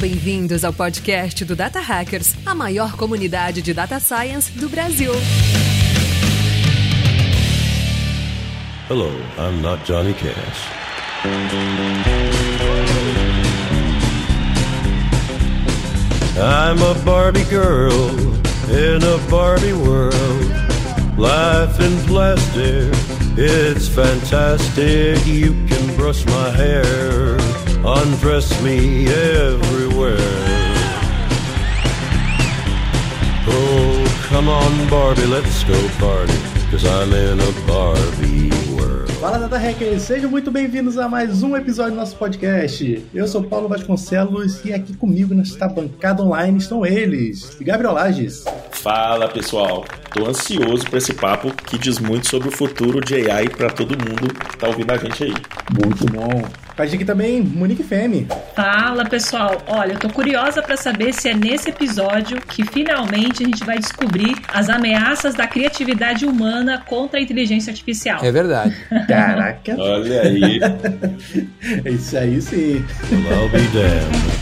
bem-vindos ao podcast do Data Hackers, a maior comunidade de Data Science do Brasil. Hello, I'm not Johnny Cash. I'm a Barbie girl in a Barbie world. Life in plastic, it's fantastic. You can brush my hair, undress me everywhere. Oh, come on Barbie, let's go party, 'cause I'm in a Barbie world. Fala Data Hackers, sejam muito bem-vindos a mais um episódio do nosso podcast. Eu sou Paulo Vasconcelos e aqui comigo nesta bancada online estão eles, Gabriel Lages. Fala pessoal, tô ansioso para esse papo que diz muito sobre o futuro de AI para todo mundo que tá ouvindo a gente aí. Muito bom. Com a gente aqui também, Monique Femi. Fala pessoal, olha, eu tô curiosa para saber se é nesse episódio que finalmente a gente vai descobrir as ameaças da criatividade humana contra a inteligência artificial. É verdade. Caraca. Olha aí. É isso aí sim. Well, I'll be damned.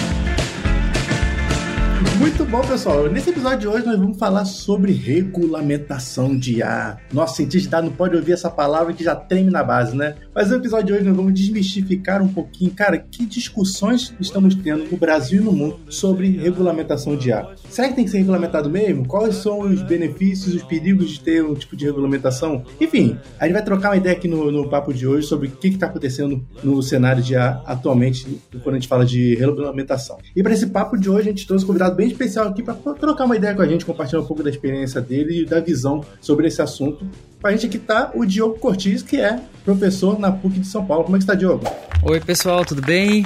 Muito bom, pessoal. Nesse episódio de hoje nós vamos falar sobre regulamentação de IA. Nosso cientista de dados não pode ouvir essa palavra que já treme na base, né? Mas no episódio de hoje nós vamos desmistificar um pouquinho, cara, que discussões estamos tendo no Brasil e no mundo sobre regulamentação de IA. Será que tem que ser regulamentado mesmo? Quais são os benefícios, os perigos de ter um tipo de regulamentação? Enfim, a gente vai trocar uma ideia aqui no papo de hoje sobre o que está acontecendo no cenário de IA atualmente quando a gente fala de regulamentação. E para esse papo de hoje a gente trouxe um convidado bem especial aqui para trocar uma ideia com a gente, compartilhar um pouco da experiência dele e da visão sobre esse assunto. Com a gente aqui tá o Diogo Cortiz, que é professor na PUC de São Paulo. Como é que está, Diogo? Oi pessoal, tudo bem?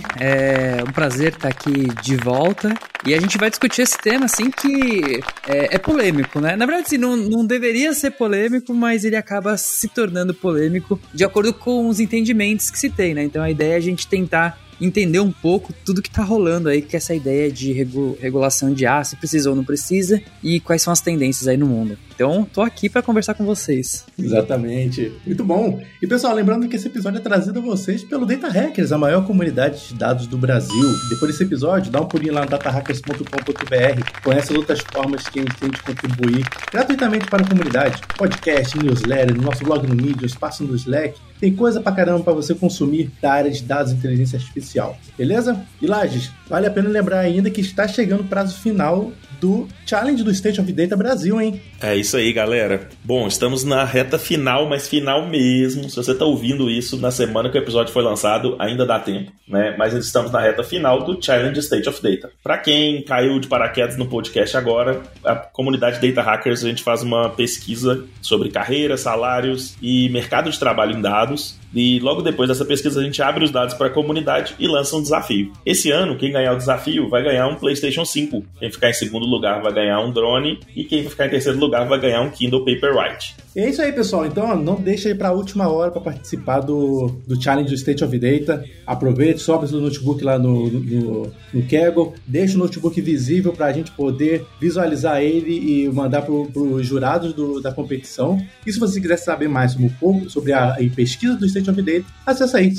É um prazer estar aqui de volta e a gente vai discutir esse tema assim que é polêmico, né? Na verdade, assim, não deveria ser polêmico, mas ele acaba se tornando polêmico de acordo com os entendimentos que se tem, né? Então a ideia é a gente tentar entender um pouco tudo que tá rolando aí, que é essa ideia de regulação de IA, se precisa ou não precisa, e quais são as tendências aí no mundo. Então, tô aqui para conversar com vocês. Exatamente. Muito bom. E, pessoal, lembrando que esse episódio é trazido a vocês pelo Data Hackers, a maior comunidade de dados do Brasil. Depois desse episódio, dá um pulinho lá no datahackers.com.br, conhece as outras formas que a gente tem de contribuir gratuitamente para a comunidade. Podcast, newsletter, nosso blog no Medium, espaço no Slack. Tem coisa pra caramba pra você consumir da área de dados e inteligência artificial. Beleza? E Lages, vale a pena lembrar ainda que está chegando o prazo final do Challenge do State of Data Brasil, hein? É isso aí, galera. Bom, estamos na reta final, mas final mesmo. Se você está ouvindo isso na semana que o episódio foi lançado, ainda dá tempo, né? Mas estamos na reta final do Challenge State of Data. Para quem caiu de paraquedas no podcast agora, a comunidade Data Hackers, a gente faz uma pesquisa sobre carreira, salários e mercado de trabalho em dados. E logo depois dessa pesquisa a gente abre os dados para a comunidade e lança um desafio. Esse ano, quem ganhar o desafio vai ganhar um PlayStation 5. Quem ficar em segundo lugar vai ganhar um drone e quem ficar em terceiro lugar vai ganhar um Kindle Paperwhite. É isso aí, pessoal. Então, não deixa aí para a última hora para participar do Challenge do State of Data. Aproveite, sobe o notebook lá no Kaggle, deixa o notebook visível para a gente poder visualizar ele e mandar para os jurados da competição. E se você quiser saber mais sobre a pesquisa do State of Data, acessa aí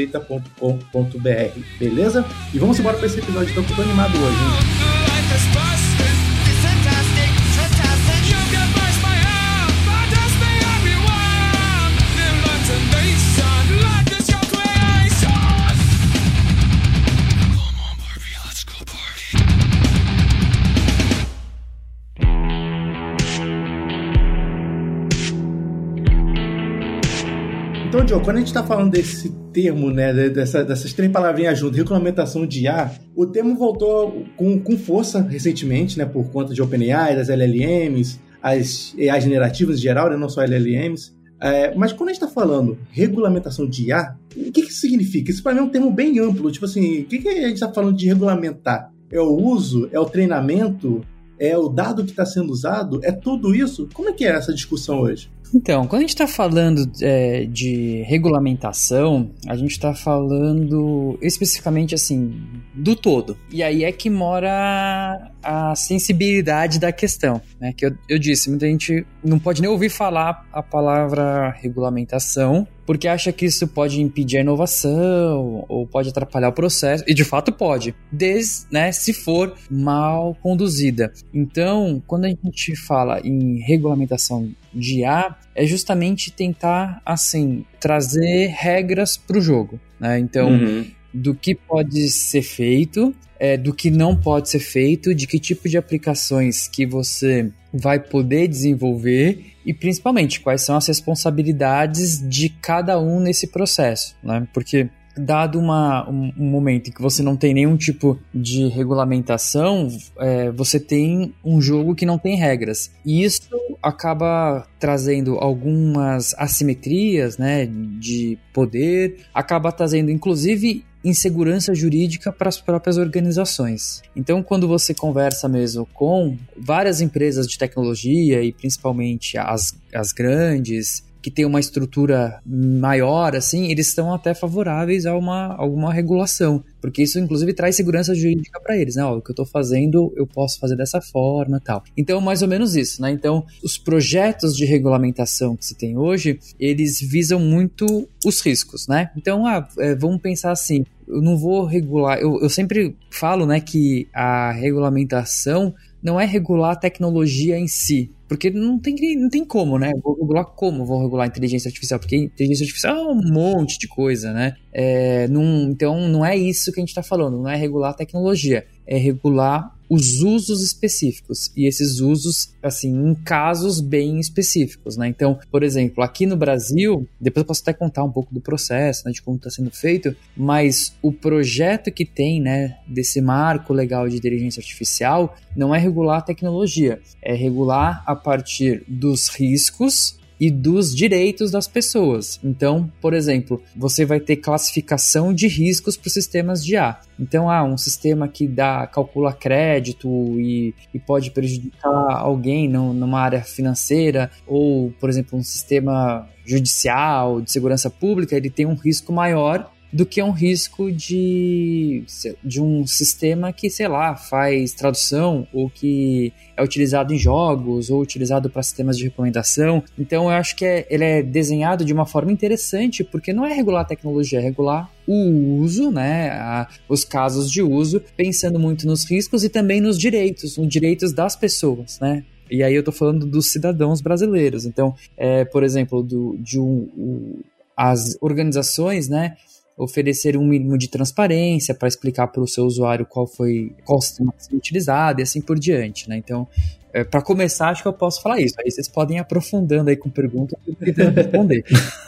stateofdata.com.br, beleza? E vamos embora para esse episódio, então, que eu tô animado hoje, hein? Então, Diogo, quando a gente está falando desse termo, né, dessas três palavrinhas juntas, regulamentação de IA, o termo voltou com força recentemente, né, por conta de OpenAI, das LLMs, as AI generativas em geral, né, não só LLMs. Mas quando a gente está falando regulamentação de IA, o que isso significa? Isso para mim é um termo bem amplo. Tipo assim, o que a gente está falando de regulamentar? É o uso? É o treinamento? É o dado que está sendo usado? É tudo isso? Como é que é essa discussão hoje? Então, quando a gente está falando de regulamentação, a gente está falando especificamente assim, do todo. E aí é que mora a sensibilidade da questão, né? Que eu disse, muita gente não pode nem ouvir falar a palavra regulamentação, porque acha que isso pode impedir a inovação ou pode atrapalhar o processo, e de fato pode, né, se for mal conduzida. Então, quando a gente fala em regulamentação de IA, é justamente tentar, assim, trazer regras para o jogo, né? Então, do que pode ser feito, do que não pode ser feito, de que tipo de aplicações que você vai poder desenvolver e principalmente quais são as responsabilidades de cada um nesse processo, né? Porque dado um momento em que você não tem nenhum tipo de regulamentação, você tem um jogo que não tem regras. E isso acaba trazendo algumas assimetrias, né, de poder, acaba trazendo inclusive insegurança jurídica para as próprias organizações. Então, quando você conversa mesmo com várias empresas de tecnologia e principalmente as grandes, que tem uma estrutura maior, assim, eles estão até favoráveis a alguma regulação, porque isso inclusive traz segurança jurídica para eles, né? O que eu estou fazendo, eu posso fazer dessa forma e tal. Então, mais ou menos isso, né? Então, os projetos de regulamentação que se tem hoje, eles visam muito os riscos, né? Então, vamos pensar assim, eu não vou regular, eu sempre falo, né, que a regulamentação não é regular a tecnologia em si, porque não tem como, né? Vou regular a inteligência artificial? Porque inteligência artificial é um monte de coisa, né? Então, não é isso que a gente está falando, não é regular a tecnologia, é regular os usos específicos, e esses usos, assim, em casos bem específicos, né? Então, por exemplo, aqui no Brasil, depois eu posso até contar um pouco do processo, né, de como está sendo feito, mas o projeto que tem, né, desse marco legal de inteligência artificial não é regular a tecnologia, é regular a partir dos riscos e dos direitos das pessoas. Então, por exemplo, você vai ter classificação de riscos para os sistemas de IA. Então, um sistema que calcula crédito e pode prejudicar alguém numa área financeira, ou, por exemplo, um sistema judicial, de segurança pública, ele tem um risco maior do que um risco de um sistema que, sei lá, faz tradução ou que é utilizado em jogos ou utilizado para sistemas de recomendação. Então, eu acho que ele é desenhado de uma forma interessante, porque não é regular a tecnologia, é regular o uso, né, os casos de uso, pensando muito nos riscos e também nos direitos das pessoas, né? E aí eu tô falando dos cidadãos brasileiros. Então, por exemplo, as organizações, né, oferecer um mínimo de transparência para explicar para o seu usuário qual sistema que foi utilizado e assim por diante, né? Então, para começar, acho que eu posso falar isso. Aí vocês podem ir aprofundando aí com perguntas que eu tentando responder.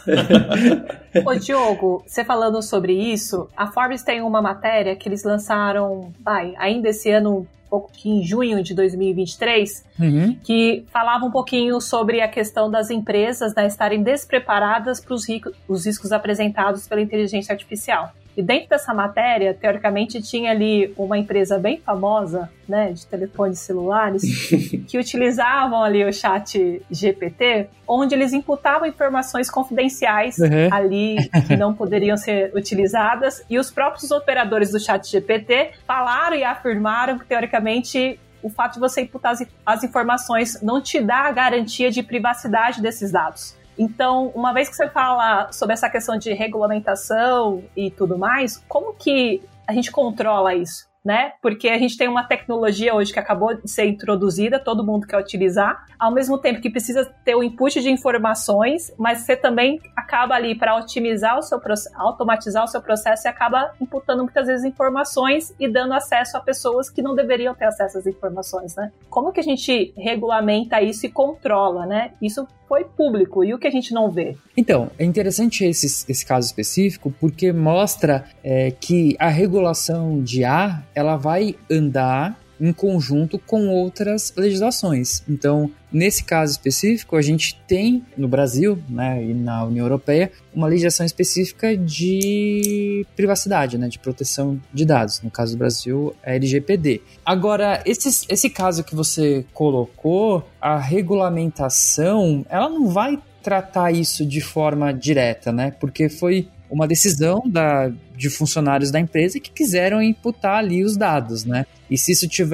Ô Diogo, você falando sobre isso, a Forbes tem uma matéria que eles lançaram, ainda esse ano, pouco que em junho de 2023, que falava um pouquinho sobre a questão das empresas, né, estarem despreparadas para os riscos apresentados pela inteligência artificial. E dentro dessa matéria, teoricamente, tinha ali uma empresa bem famosa, né, de telefones celulares, que utilizavam ali o chat GPT, onde eles imputavam informações confidenciais ali que não poderiam ser utilizadas, e os próprios operadores do chat GPT falaram e afirmaram que, teoricamente, o fato de você imputar as informações não te dá a garantia de privacidade desses dados. Então, uma vez que você fala sobre essa questão de regulamentação e tudo mais, como que a gente controla isso, né? Porque a gente tem uma tecnologia hoje que acabou de ser introduzida, todo mundo quer utilizar, ao mesmo tempo que precisa ter o input de informações, mas você também acaba ali para automatizar o seu processo e acaba imputando muitas vezes informações e dando acesso a pessoas que não deveriam ter acesso às informações, né? Como que a gente regulamenta isso e controla, né? Isso foi público, e o que a gente não vê? Então, é interessante esse caso específico, porque mostra que a regulação de IA, ela vai andar em conjunto com outras legislações. Então, nesse caso específico, a gente tem no Brasil, né, e na União Europeia, uma legislação específica de privacidade, né, de proteção de dados. No caso do Brasil, é LGPD. Agora, esse caso que você colocou, a regulamentação, ela não vai tratar isso de forma direta, né, porque foi uma decisão de funcionários da empresa que quiseram imputar ali os dados, né? E se isso tiver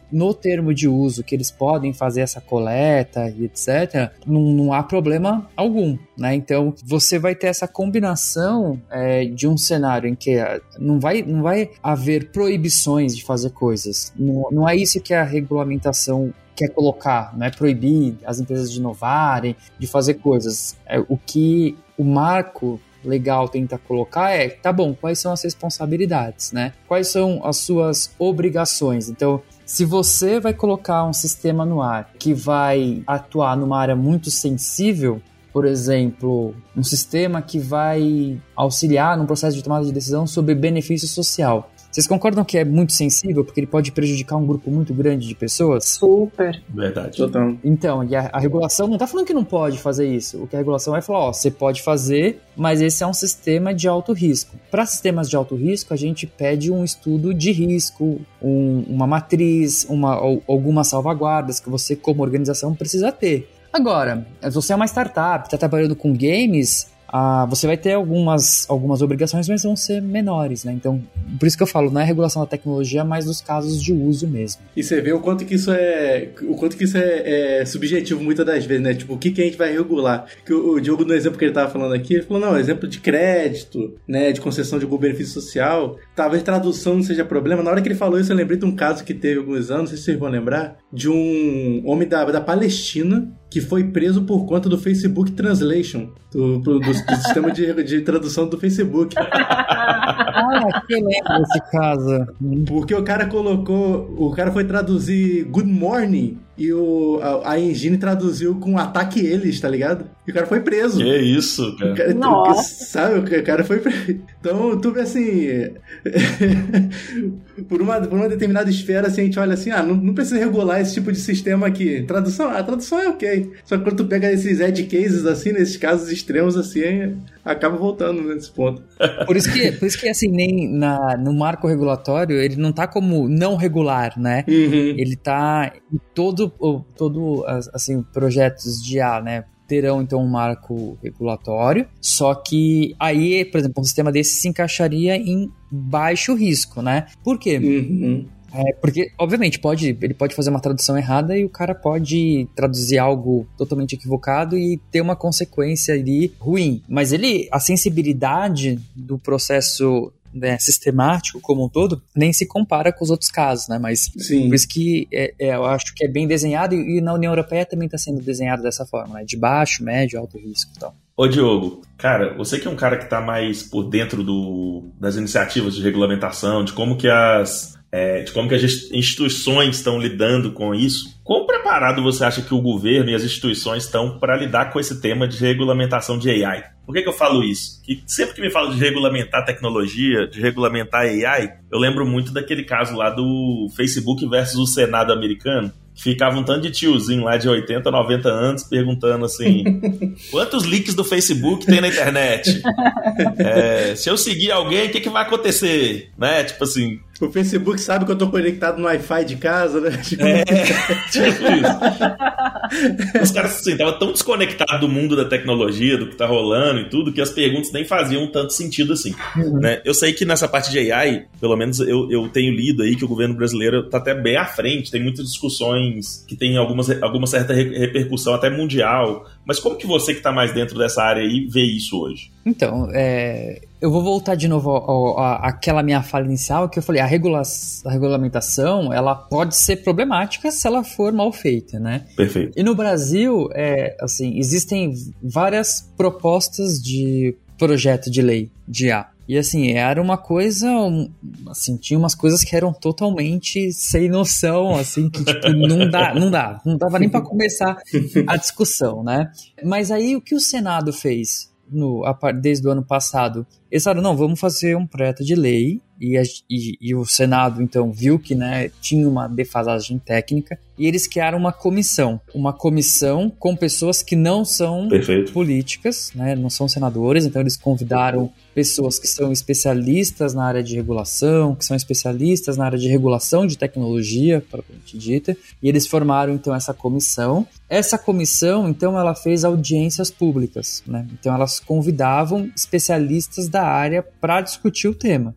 no termo de uso que eles podem fazer essa coleta e etc., não há problema algum, né? Então, você vai ter essa combinação de um cenário em que não vai haver proibições de fazer coisas. Não é isso que a regulamentação quer colocar, não é proibir as empresas de inovarem, de fazer coisas. O que o marco legal tenta colocar tá bom, quais são as responsabilidades, né? Quais são as suas obrigações? Então, se você vai colocar um sistema no ar que vai atuar numa área muito sensível, por exemplo, um sistema que vai auxiliar num processo de tomada de decisão sobre benefício social, vocês concordam que é muito sensível porque ele pode prejudicar um grupo muito grande de pessoas? Super. Verdade. Total. Então, e a regulação não está falando que não pode fazer isso. O que a regulação vai falar, você pode fazer, mas esse é um sistema de alto risco. Para sistemas de alto risco, a gente pede um estudo de risco, uma matriz, algumas salvaguardas que você, como organização, precisa ter. Agora, se você é uma startup, está trabalhando com games, você vai ter algumas obrigações, mas vão ser menores, né? Então, por isso que eu falo, não é regulação da tecnologia, mas dos casos de uso mesmo. E você vê o quanto que isso é subjetivo muitas das vezes, né? Tipo, o que a gente vai regular? Que o Diogo, no exemplo que ele tava falando aqui, ele falou, não, exemplo de crédito, né, de concessão de algum benefício social, talvez tradução não seja problema. Na hora que ele falou isso, eu lembrei de um caso que teve alguns anos, não sei se vocês vão lembrar, de um homem da Palestina que foi preso por conta do Facebook Translation, do sistema de tradução do Facebook. Que eu lembro desse caso. Porque o cara foi traduzir Good Morning e a engine traduziu com ataque eles, tá ligado? E o cara foi preso. Que isso, cara. Nossa. Sabe, o cara foi preso. Então, tu vê assim, por uma determinada esfera, assim, a gente olha assim, não precisa regular esse tipo de sistema aqui. A tradução é ok. Só que quando tu pega esses edge cases, assim, nesses casos extremos, assim, acaba voltando nesse ponto. Por isso que assim, nem no marco regulatório, ele não tá como não regular, né? Uhum. Ele tá em todo assim, projetos de IA, né? Terão, então, um marco regulatório, só que aí, por exemplo, um sistema desse se encaixaria em baixo risco, né? Por quê? Uhum. Porque, obviamente, ele pode fazer uma tradução errada e o cara pode traduzir algo totalmente equivocado e ter uma consequência ali ruim. Mas a sensibilidade do processo, né, sistemático como um todo, nem se compara com os outros casos, né? Mas sim, por isso que eu acho que é bem desenhado e na União Europeia também está sendo desenhado dessa forma, né? De baixo, médio, alto risco e tal. Ô Diogo, cara, você que é um cara que está mais por dentro das iniciativas de regulamentação, de como que as instituições estão lidando com isso, quão preparado você acha que o governo e as instituições estão para lidar com esse tema de regulamentação de AI? Por que eu falo isso? Que sempre que me falo de regulamentar tecnologia, de regulamentar AI, eu lembro muito daquele caso lá do Facebook versus o Senado americano, que ficava um tanto de tiozinho lá de 80, 90 anos perguntando assim, quantos leaks do Facebook tem na internet? Se eu seguir alguém, o que vai acontecer? Né? Tipo assim... O Facebook sabe que eu tô conectado no Wi-Fi de casa, né? Tipo isso. Os caras assim, estavam tão desconectados do mundo da tecnologia, do que tá rolando e tudo, que as perguntas nem faziam tanto sentido assim. Né? Eu sei que nessa parte de AI, pelo menos eu tenho lido aí que o governo brasileiro tá até bem à frente, tem muitas discussões que tem alguma certa repercussão até mundial. Mas como que você que tá mais dentro dessa área aí vê isso hoje? Então, eu vou voltar de novo àquela minha fala inicial que eu falei, a regulamentação, ela pode ser problemática se ela for mal feita, né? Perfeito. E no Brasil, assim, existem várias propostas de projeto de lei de IA. E assim, era uma coisa, assim, tinha umas coisas que eram totalmente sem noção, assim, que tipo, não dava nem para começar a discussão, né? Mas aí o que o Senado fez desde o ano passado? Eles falaram, não, vamos fazer um projeto de lei, e o Senado, então, viu que, né, tinha uma defasagem técnica, e eles criaram uma comissão com pessoas que não são políticas, né, não são senadores, então eles convidaram pessoas que são especialistas na área de regulação, que são especialistas na área de regulação de tecnologia, propriamente dita, e eles formaram, então, essa comissão. Essa comissão, então, ela fez audiências públicas, né, então elas convidavam especialistas da área para discutir o tema. Perfeito.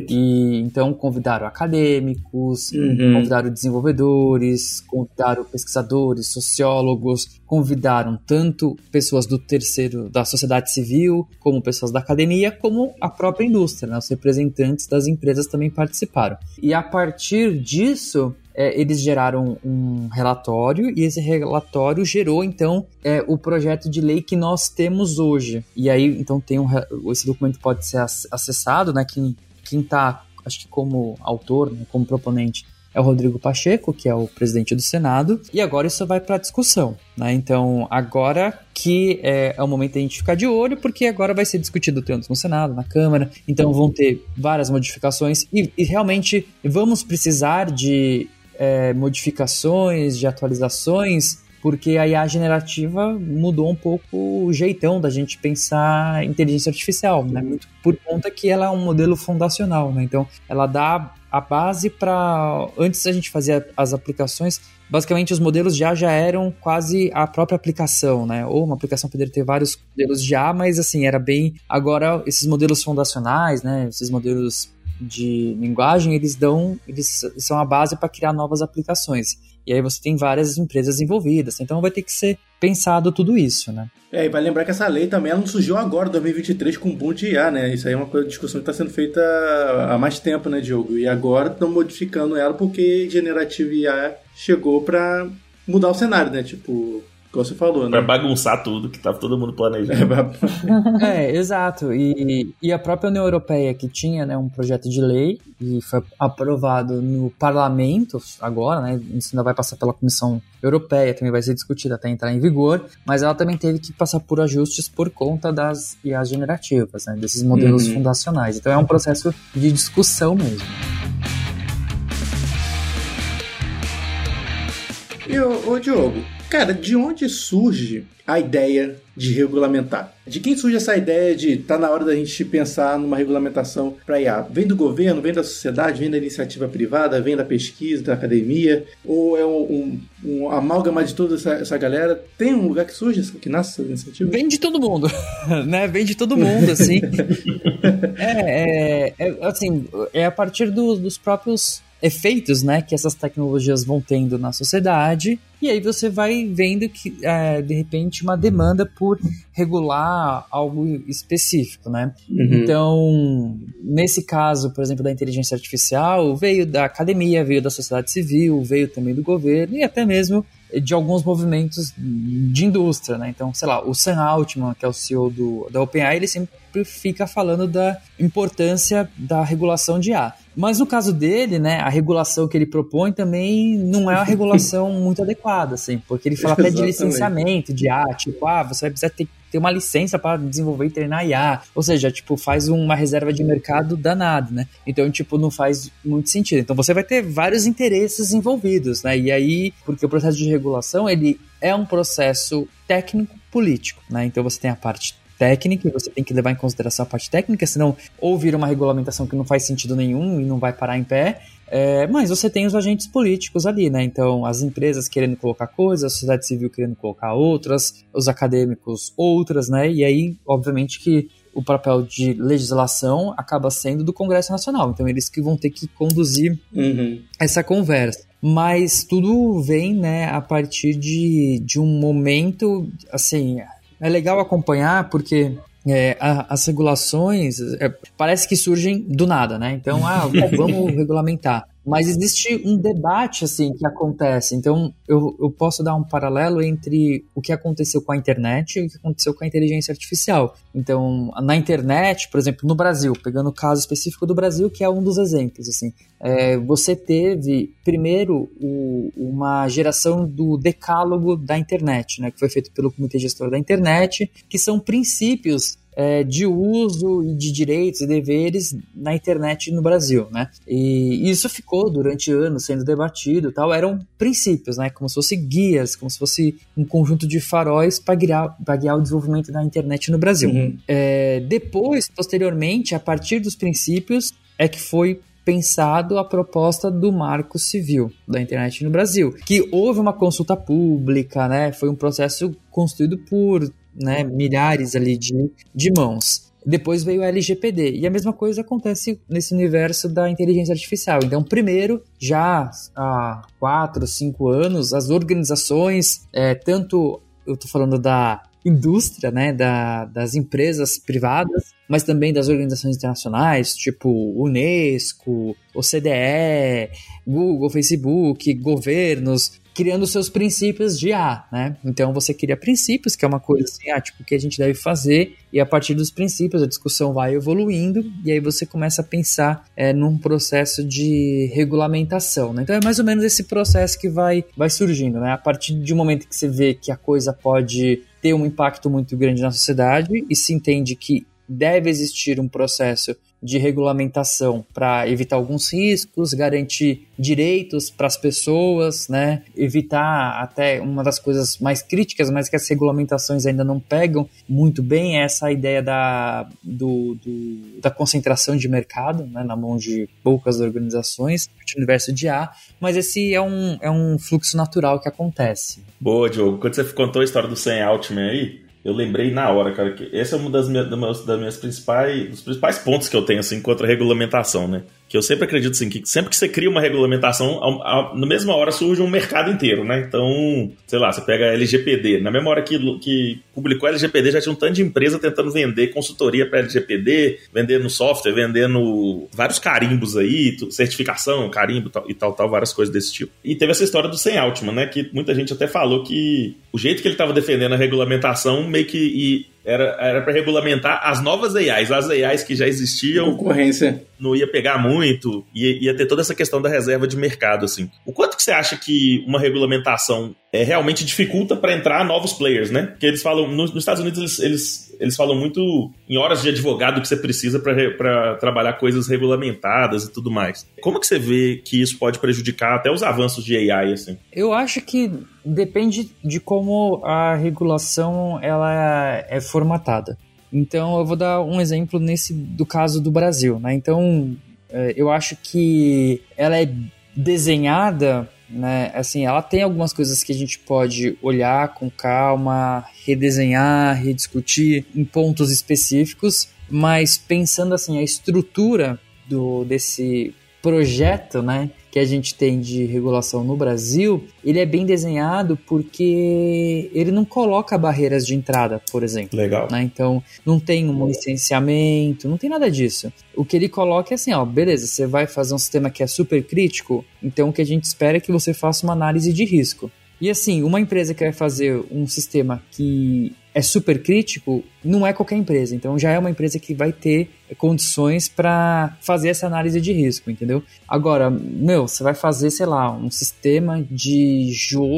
E então convidaram acadêmicos, convidaram desenvolvedores, convidaram pesquisadores, sociólogos, convidaram tanto pessoas da sociedade civil, como pessoas da academia, como a própria indústria, né? Os representantes das empresas também participaram. E a partir disso, eles geraram um relatório, e esse relatório gerou, então, o projeto de lei que nós temos hoje. E aí, então, esse documento pode ser acessado, né? Quem está, acho que como autor, né, como proponente, é o Rodrigo Pacheco, que é o presidente do Senado, e agora isso vai para discussão, né? Então, agora que é o momento de a gente ficar de olho, porque agora vai ser discutido tanto no Senado, na Câmara, então vão ter várias modificações, e realmente vamos precisar de modificações, de atualizações, porque a IA generativa mudou um pouco o jeitão da gente pensar inteligência artificial, né? Muito por conta que ela é um modelo fundacional, né? Então, ela dá a base para... Antes a gente fazia as aplicações, basicamente os modelos já eram quase a própria aplicação, né? Ou uma aplicação poderia ter vários modelos já, mas assim, era bem... Agora, esses modelos fundacionais, né? Esses modelos de linguagem, eles são a base para criar novas aplicações. E aí você tem várias empresas envolvidas, então vai ter que ser pensado tudo isso, né? E vai lembrar que essa lei também ela não surgiu agora, 2023, com o boom de IA, né? Isso aí é uma discussão que está sendo feita há mais tempo, né, Diogo? E agora estão modificando ela porque generativa IA chegou para mudar o cenário, né? Tipo... Como você falou, né? Pra bagunçar tudo, que tava todo mundo planejando. Exato. E a própria União Europeia, que tinha, né, um projeto de lei, e foi aprovado no parlamento agora, né? Isso ainda vai passar pela Comissão Europeia, também vai ser discutido até entrar em vigor, mas ela também teve que passar por ajustes por conta das IAs generativas, né? Desses modelos fundacionais. Então é um processo de discussão mesmo. E ô Diogo, cara, de onde surge a ideia de regulamentar? De quem surge essa ideia de tá na hora da gente pensar numa regulamentação para IA? Vem do governo, vem da sociedade, vem da iniciativa privada, vem da pesquisa, da academia? Ou é um amálgama de toda essa galera? Tem um lugar que surge, que nasce essa iniciativa? Vem de todo mundo, né? Vem de todo mundo, assim. Assim, é a partir dos próprios efeitos, né, que essas tecnologias vão tendo na sociedade, e aí você vai vendo que, de repente, uma demanda por regular algo específico, né? Então, nesse caso, por exemplo, da inteligência artificial, veio da academia, veio da sociedade civil, veio também do governo, e até mesmo de alguns movimentos de indústria, né? Então, sei lá, o Sam Altman, que é o CEO da OpenAI, ele sempre fica falando da importância da regulação de IA. Mas no caso dele, né, a regulação que ele propõe também não é uma regulação muito adequada, assim, porque ele fala até de licenciamento de IA, tipo, você vai precisar ter uma licença para desenvolver e treinar IA, ou seja, tipo, faz uma reserva de mercado danada, né? Então, tipo, não faz muito sentido. Então, você vai ter vários interesses envolvidos, né? E aí, porque o processo de regulação, ele é um processo técnico-político, né? Então, você tem a parte técnica, e você tem que levar em consideração a parte técnica, senão ou vira uma regulamentação que não faz sentido nenhum e não vai parar em pé, mas você tem os agentes políticos ali, né? Então, as empresas querendo colocar coisas, a sociedade civil querendo colocar outras, os acadêmicos outras, né? E aí, obviamente que o papel de legislação acaba sendo do Congresso Nacional, então eles que vão ter que conduzir essa conversa. Mas tudo vem, né, a partir de um momento, assim... É legal acompanhar porque as regulações parece que surgem do nada, né? Então, vamos regulamentar. Mas existe um debate, assim, que acontece. Então, eu posso dar um paralelo entre o que aconteceu com a internet e o que aconteceu com a inteligência artificial. Então, na internet, por exemplo, no Brasil, pegando o caso específico do Brasil, que é um dos exemplos, assim, você teve, primeiro, uma geração do decálogo da internet, né, que foi feito pelo Comitê Gestor da Internet, que são princípios de uso e de direitos e deveres na internet no Brasil, né? E isso ficou durante anos sendo debatido e tal. Eram princípios, né? Como se fossem guias, como se fosse um conjunto de faróis para guiar o desenvolvimento da internet no Brasil. Depois, posteriormente, a partir dos princípios, é que foi pensado a proposta do Marco Civil da internet no Brasil, que houve uma consulta pública, né? Foi um processo construído por milhares ali de mãos. Depois veio o LGPD. E a mesma coisa acontece nesse universo da inteligência artificial. Então, primeiro, já há 4, 5 anos, as organizações, tanto eu estou falando da indústria, né, das empresas privadas, mas também das organizações internacionais, tipo Unesco, OCDE, Google, Facebook, governos, criando seus princípios de IA, né? Então você cria princípios, que é uma coisa assim, tipo, o que a gente deve fazer, e a partir dos princípios a discussão vai evoluindo, e aí você começa a pensar num processo de regulamentação, né? Então é mais ou menos esse processo que vai surgindo, né? A partir de um momento que você vê que a coisa pode ter um impacto muito grande na sociedade, e se entende que deve existir um processo de regulamentação para evitar alguns riscos, garantir direitos para as pessoas, né? Evitar até uma das coisas mais críticas, mas que as regulamentações ainda não pegam muito bem, é essa ideia da concentração de mercado, né? Na mão de poucas organizações, no universo de IA, mas esse é um fluxo natural que acontece. Boa, Diogo. Quando você contou a história do Sam Altman aí, eu lembrei na hora, cara, que esse é um dos principais pontos que eu tenho, assim, contra a regulamentação, né? Que eu sempre acredito, assim, que sempre que você cria uma regulamentação, na mesma hora surge um mercado inteiro, né? Então, sei lá, você pega a LGPD. Na mesma hora que publicou a LGPD, já tinha um tanto de empresa tentando vender consultoria para LGPD, vendendo software, vendendo vários carimbos aí, certificação, carimbo e tal, várias coisas desse tipo. E teve essa história do Sam Altman, né? Que muita gente até falou que o jeito que ele estava defendendo a regulamentação meio que era para regulamentar as novas AIs, as AIs que já existiam. Concorrência. Não ia pegar muito, ia ter toda essa questão da reserva de mercado, assim. O quanto que você acha que uma regulamentação realmente dificulta para entrar novos players, né? Porque eles falam, nos Estados Unidos, eles falam muito em horas de advogado que você precisa para trabalhar coisas regulamentadas e tudo mais. Como que você vê que isso pode prejudicar até os avanços de AI, assim? Eu acho que depende de como a regulação ela é formatada. Então, eu vou dar um exemplo do caso do Brasil, né? Então, eu acho que ela é desenhada, né? Assim, ela tem algumas coisas que a gente pode olhar com calma, redesenhar, rediscutir em pontos específicos, mas pensando assim, a estrutura desse projeto, né, que a gente tem de regulação no Brasil, ele é bem desenhado porque ele não coloca barreiras de entrada, por exemplo. Legal. Né? Então, não tem um licenciamento, não tem nada disso. O que ele coloca é assim, beleza, você vai fazer um sistema que é super crítico, então o que a gente espera é que você faça uma análise de risco. E assim, uma empresa que vai fazer um sistema que é super crítico, não é qualquer empresa. Então já é uma empresa que vai ter condições para fazer essa análise de risco, entendeu? Agora, você vai fazer, sei lá, um sistema de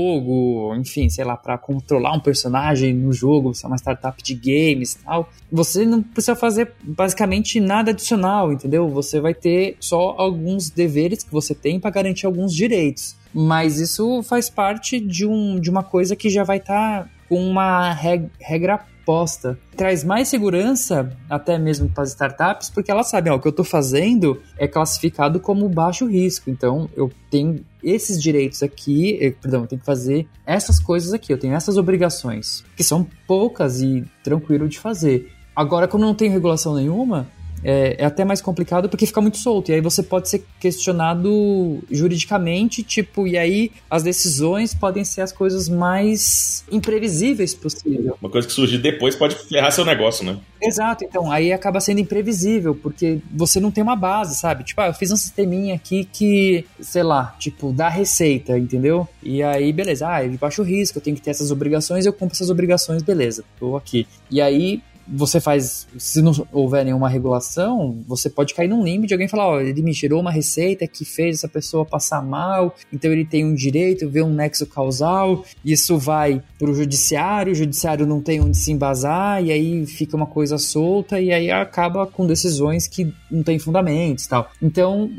jogo, enfim, sei lá, para controlar um personagem no jogo, se é uma startup de games e tal, você não precisa fazer basicamente nada adicional, entendeu? Você vai ter só alguns deveres que você tem para garantir alguns direitos. Mas isso faz parte de uma coisa que já vai estar com uma regra posta. Traz mais segurança até mesmo para as startups, porque elas sabem, o que eu estou fazendo é classificado como baixo risco. Então, eu tenho esses direitos aqui, eu tenho que fazer essas coisas aqui, eu tenho essas obrigações, que são poucas e tranquilo de fazer. Agora, quando não tem regulação nenhuma, é até mais complicado porque fica muito solto, e aí você pode ser questionado juridicamente, e aí as decisões podem ser as coisas mais imprevisíveis possível. Uma coisa que surgir depois pode ferrar seu negócio, né? Exato, então aí acaba sendo imprevisível, porque você não tem uma base, sabe? Eu fiz um sisteminha aqui que, sei lá, dá receita, entendeu? E aí, beleza, ele baixa o risco, eu tenho que ter essas obrigações, eu cumpro essas obrigações, beleza, tô aqui. E aí você faz, se não houver nenhuma regulação, você pode cair num limbo de alguém falar, ele me gerou uma receita que fez essa pessoa passar mal, então ele tem um direito, vê um nexo causal, isso vai pro judiciário, o judiciário não tem onde se embasar, e aí fica uma coisa solta, e aí acaba com decisões que não tem fundamentos e tal. Então,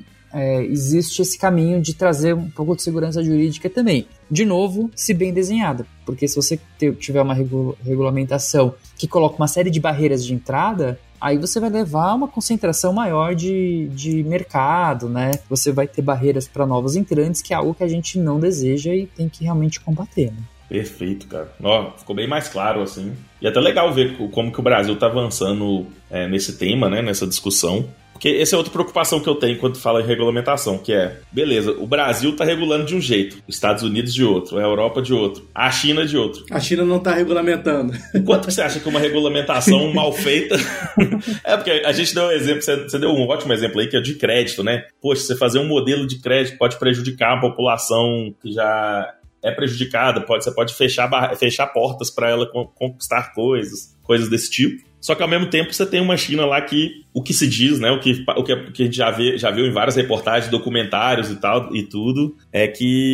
existe esse caminho de trazer um pouco de segurança jurídica também. De novo, se bem desenhada, porque se você tiver uma regulamentação que coloca uma série de barreiras de entrada, aí você vai levar a uma concentração maior de mercado, né? Você vai ter barreiras para novos entrantes, que é algo que a gente não deseja e tem que realmente combater, né? Perfeito, cara. Ó, ficou bem mais claro, assim. E é até legal ver como que o Brasil tá avançando nesse tema, né, nessa discussão. Porque essa é outra preocupação que eu tenho quando fala em regulamentação, que é, beleza, o Brasil tá regulando de um jeito, os Estados Unidos de outro, a Europa de outro, a China de outro. A China não tá regulamentando. Quanto você acha que uma regulamentação mal feita... porque a gente deu um exemplo, você deu um ótimo exemplo aí, que é de crédito, né? Poxa, você fazer um modelo de crédito pode prejudicar a população que já é prejudicada, você pode fechar portas para ela conquistar coisas desse tipo. Só que ao mesmo tempo você tem uma China lá que o que se diz, né, o que a gente já viu em várias reportagens, documentários e tal, e tudo, é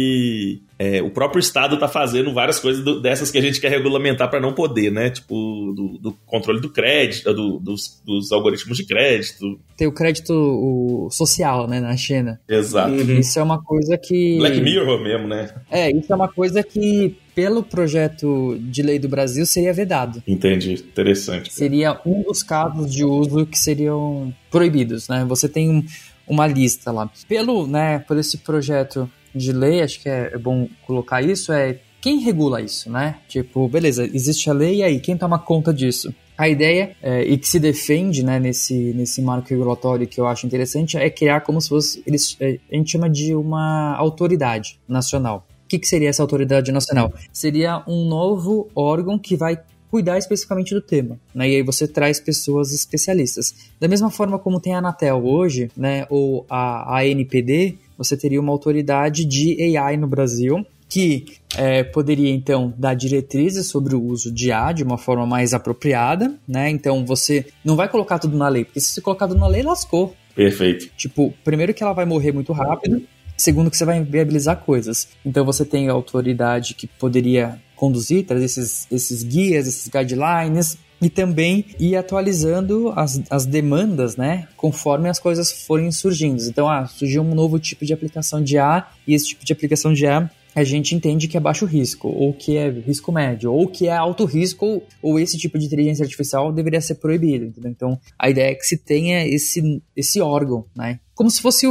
que o próprio Estado tá fazendo várias coisas dessas que a gente quer regulamentar para não poder, né? Tipo, do controle do crédito, dos algoritmos de crédito. Tem o crédito social, né, na China. Exato. Isso é uma coisa que... Black Mirror mesmo, né? Isso é uma coisa que, pelo projeto de lei do Brasil, seria vedado. Entendi. Interessante. Seria um dos casos de uso que seriam proibidos, né? Você tem uma lista lá. Por esse projeto de lei, acho que é bom colocar isso, quem regula isso, né? Tipo, beleza, existe a lei, e aí, quem toma conta disso? A ideia, e que se defende, né, nesse marco regulatório, que eu acho interessante, é criar como se fosse, a gente chama de uma autoridade nacional. O que seria essa autoridade nacional? Seria um novo órgão que vai cuidar especificamente do tema, né? E aí você traz pessoas especialistas. Da mesma forma como tem a Anatel hoje, né, ou a ANPD, você teria uma autoridade de AI no Brasil, que poderia, então, dar diretrizes sobre o uso de IA de uma forma mais apropriada, né? Então, você não vai colocar tudo na lei, porque se você colocar tudo na lei, lascou. Perfeito. Tipo, primeiro que ela vai morrer muito rápido, segundo que você vai viabilizar coisas. Então, você tem a autoridade que poderia conduzir, trazer esses guias, esses guidelines, e também ir atualizando as demandas, né, conforme as coisas forem surgindo. Então, surgiu um novo tipo de aplicação de IA, e esse tipo de aplicação de IA a gente entende que é baixo risco, ou que é risco médio, ou que é alto risco, ou esse tipo de inteligência artificial deveria ser proibido, entendeu? Então, a ideia é que se tenha esse órgão, né? Como se fosse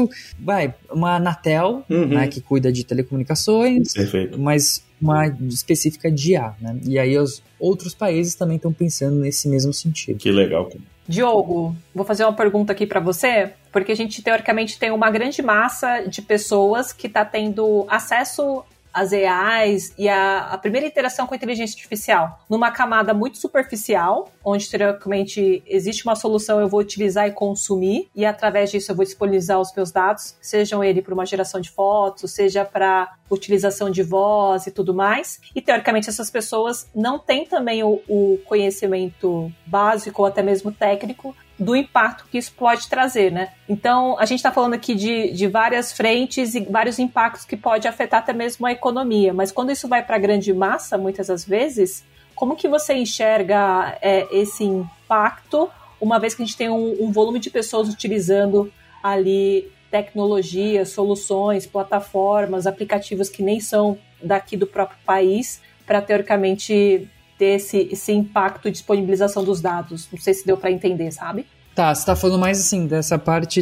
uma Anatel, né, que cuida de telecomunicações, perfeito, mas uma específica de IA, né? E aí os outros países também estão pensando nesse mesmo sentido. Que legal. Diogo, vou fazer uma pergunta aqui para você, porque a gente teoricamente tem uma grande massa de pessoas que está tendo acesso às AIs e a primeira interação com a inteligência artificial numa camada muito superficial, onde teoricamente existe uma solução, eu vou utilizar e consumir, e através disso eu vou disponibilizar os meus dados, sejam ele para uma geração de fotos, seja para utilização de voz e tudo mais, e teoricamente essas pessoas não têm também o conhecimento básico ou até mesmo técnico do impacto que isso pode trazer, né? Então, a gente está falando aqui de várias frentes e vários impactos que pode afetar até mesmo a economia, mas quando isso vai para a grande massa, muitas das vezes, como que você enxerga esse impacto, uma vez que a gente tem um volume de pessoas utilizando ali tecnologias, soluções, plataformas, aplicativos que nem são daqui do próprio país, para teoricamente ter esse impacto de disponibilização dos dados. Não sei se deu para entender, sabe? Tá, você tá falando mais assim, dessa parte,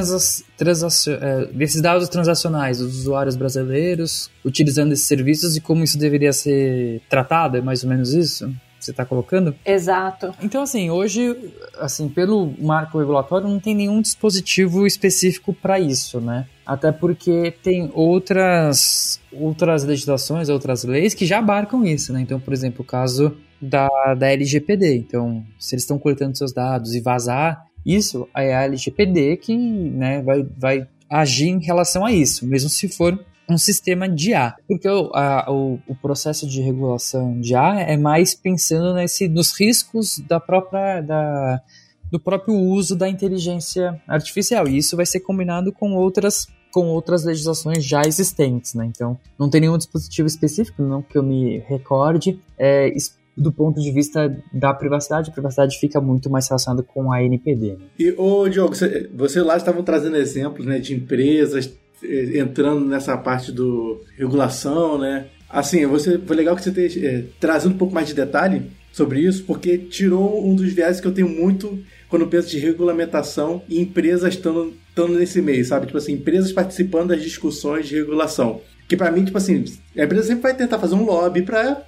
desses dados transacionais dos usuários brasileiros utilizando esses serviços e como isso deveria ser tratado, é mais ou menos isso? Você está colocando? Exato. Então, assim, hoje, assim, pelo marco regulatório, não tem nenhum dispositivo específico para isso, né? Até porque tem outras legislações, outras leis que já abarcam isso, né? Então, por exemplo, o caso da LGPD. Então, se eles estão coletando seus dados e vazar, isso é a LGPD que, né, vai agir em relação a isso, mesmo se for um sistema de IA, porque o processo de regulação de IA é mais pensando nos riscos do próprio uso da inteligência artificial, e isso vai ser combinado com outras legislações já existentes, né? Então, não tem nenhum dispositivo específico, não que eu me recorde, do ponto de vista da privacidade, a privacidade fica muito mais relacionada com a NPD. Né? E, Diogo, você lá estavam trazendo exemplos, né, de empresas entrando nessa parte do regulação, né? Assim, foi legal que você tenha trazido um pouco mais de detalhe sobre isso, porque tirou um dos viés que eu tenho muito quando penso de regulamentação e empresas estando nesse meio, sabe? Tipo assim, empresas participando das discussões de regulação. Que pra mim, tipo assim, a empresa sempre vai tentar fazer um lobby pra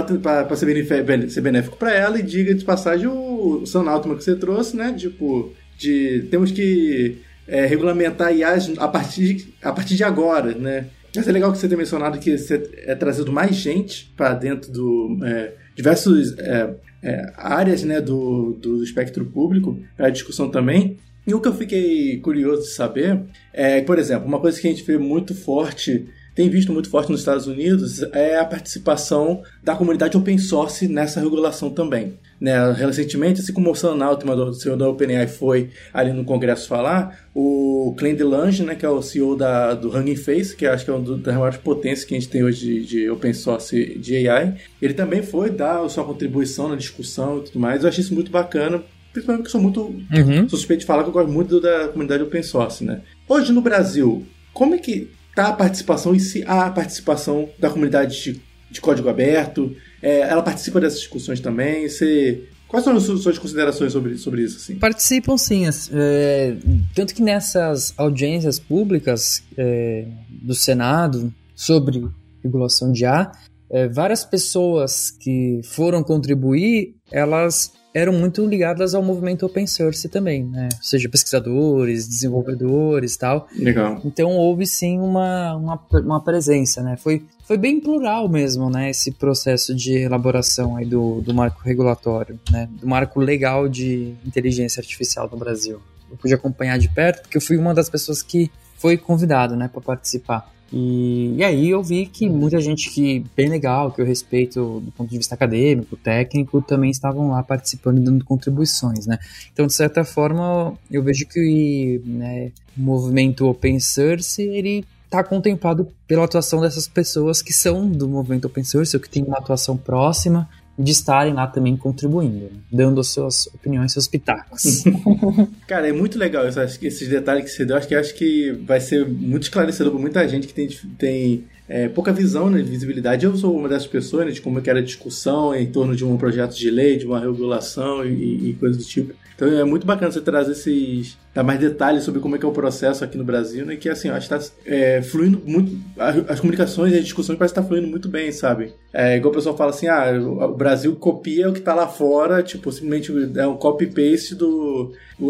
ser benéfico pra ela, e diga de passagem o Sam Altman que você trouxe, né? Tipo, temos que regulamentar IAs a partir de agora, né? Mas é legal que você tenha mencionado que você trazido mais gente para dentro do diversas áreas, né, do espectro público para a discussão também. E o que eu fiquei curioso de saber é, por exemplo, uma coisa que a gente vê muito forte, tem visto muito forte nos Estados Unidos, é a participação da comunidade open source nessa regulação também. Né? Recentemente, assim como o Sam Altman, o CEO da OpenAI, foi ali no Congresso falar, o Glenn DeLange, né, que é o CEO do Hugging Face, que acho que é uma das maiores potências que a gente tem hoje de open source de AI, ele também foi dar a sua contribuição na discussão e tudo mais. Eu achei isso muito bacana, principalmente porque sou suspeito de falar que eu gosto muito da comunidade open source. Né? Hoje no Brasil, como é que está a participação, e se há a participação da comunidade de código aberto? Ela participa dessas discussões também? Quais são as suas considerações sobre isso? Assim? Participam, sim. Tanto que nessas audiências públicas do Senado sobre regulação de IA, várias pessoas que foram contribuir, elas eram muito ligadas ao movimento open source também, né? Ou seja, pesquisadores, desenvolvedores e tal. Legal. Então houve sim uma presença, né? Foi bem plural mesmo, né? Esse processo de elaboração aí do marco regulatório, né? Do marco legal de inteligência artificial no Brasil. Eu pude acompanhar de perto, porque eu fui uma das pessoas que foi convidado, né, para participar. E aí eu vi que muita gente bem legal, que eu respeito do ponto de vista acadêmico, técnico, também estavam lá participando e dando contribuições, né? Então, de certa forma, eu vejo que, né, o movimento open source, ele está contemplado pela atuação dessas pessoas que são do movimento open source, ou que têm uma atuação próxima, de estarem lá também contribuindo, dando as suas opiniões, seus pitacos. Cara, é muito legal esses detalhes que você deu. Acho que vai ser muito esclarecedor para muita gente que tem pouca visão, né, de visibilidade. Eu sou uma dessas pessoas, né, de como é que era a discussão em torno de um projeto de lei, de uma regulação e coisas do tipo. Então é muito bacana você trazer dar mais detalhes sobre como é que é o processo aqui no Brasil, né? Que assim, eu acho que está fluindo muito, as comunicações e as discussões parecem estar fluindo muito bem, sabe? Igual o pessoal fala assim, o Brasil copia o que está lá fora, tipo, simplesmente é um copy-paste do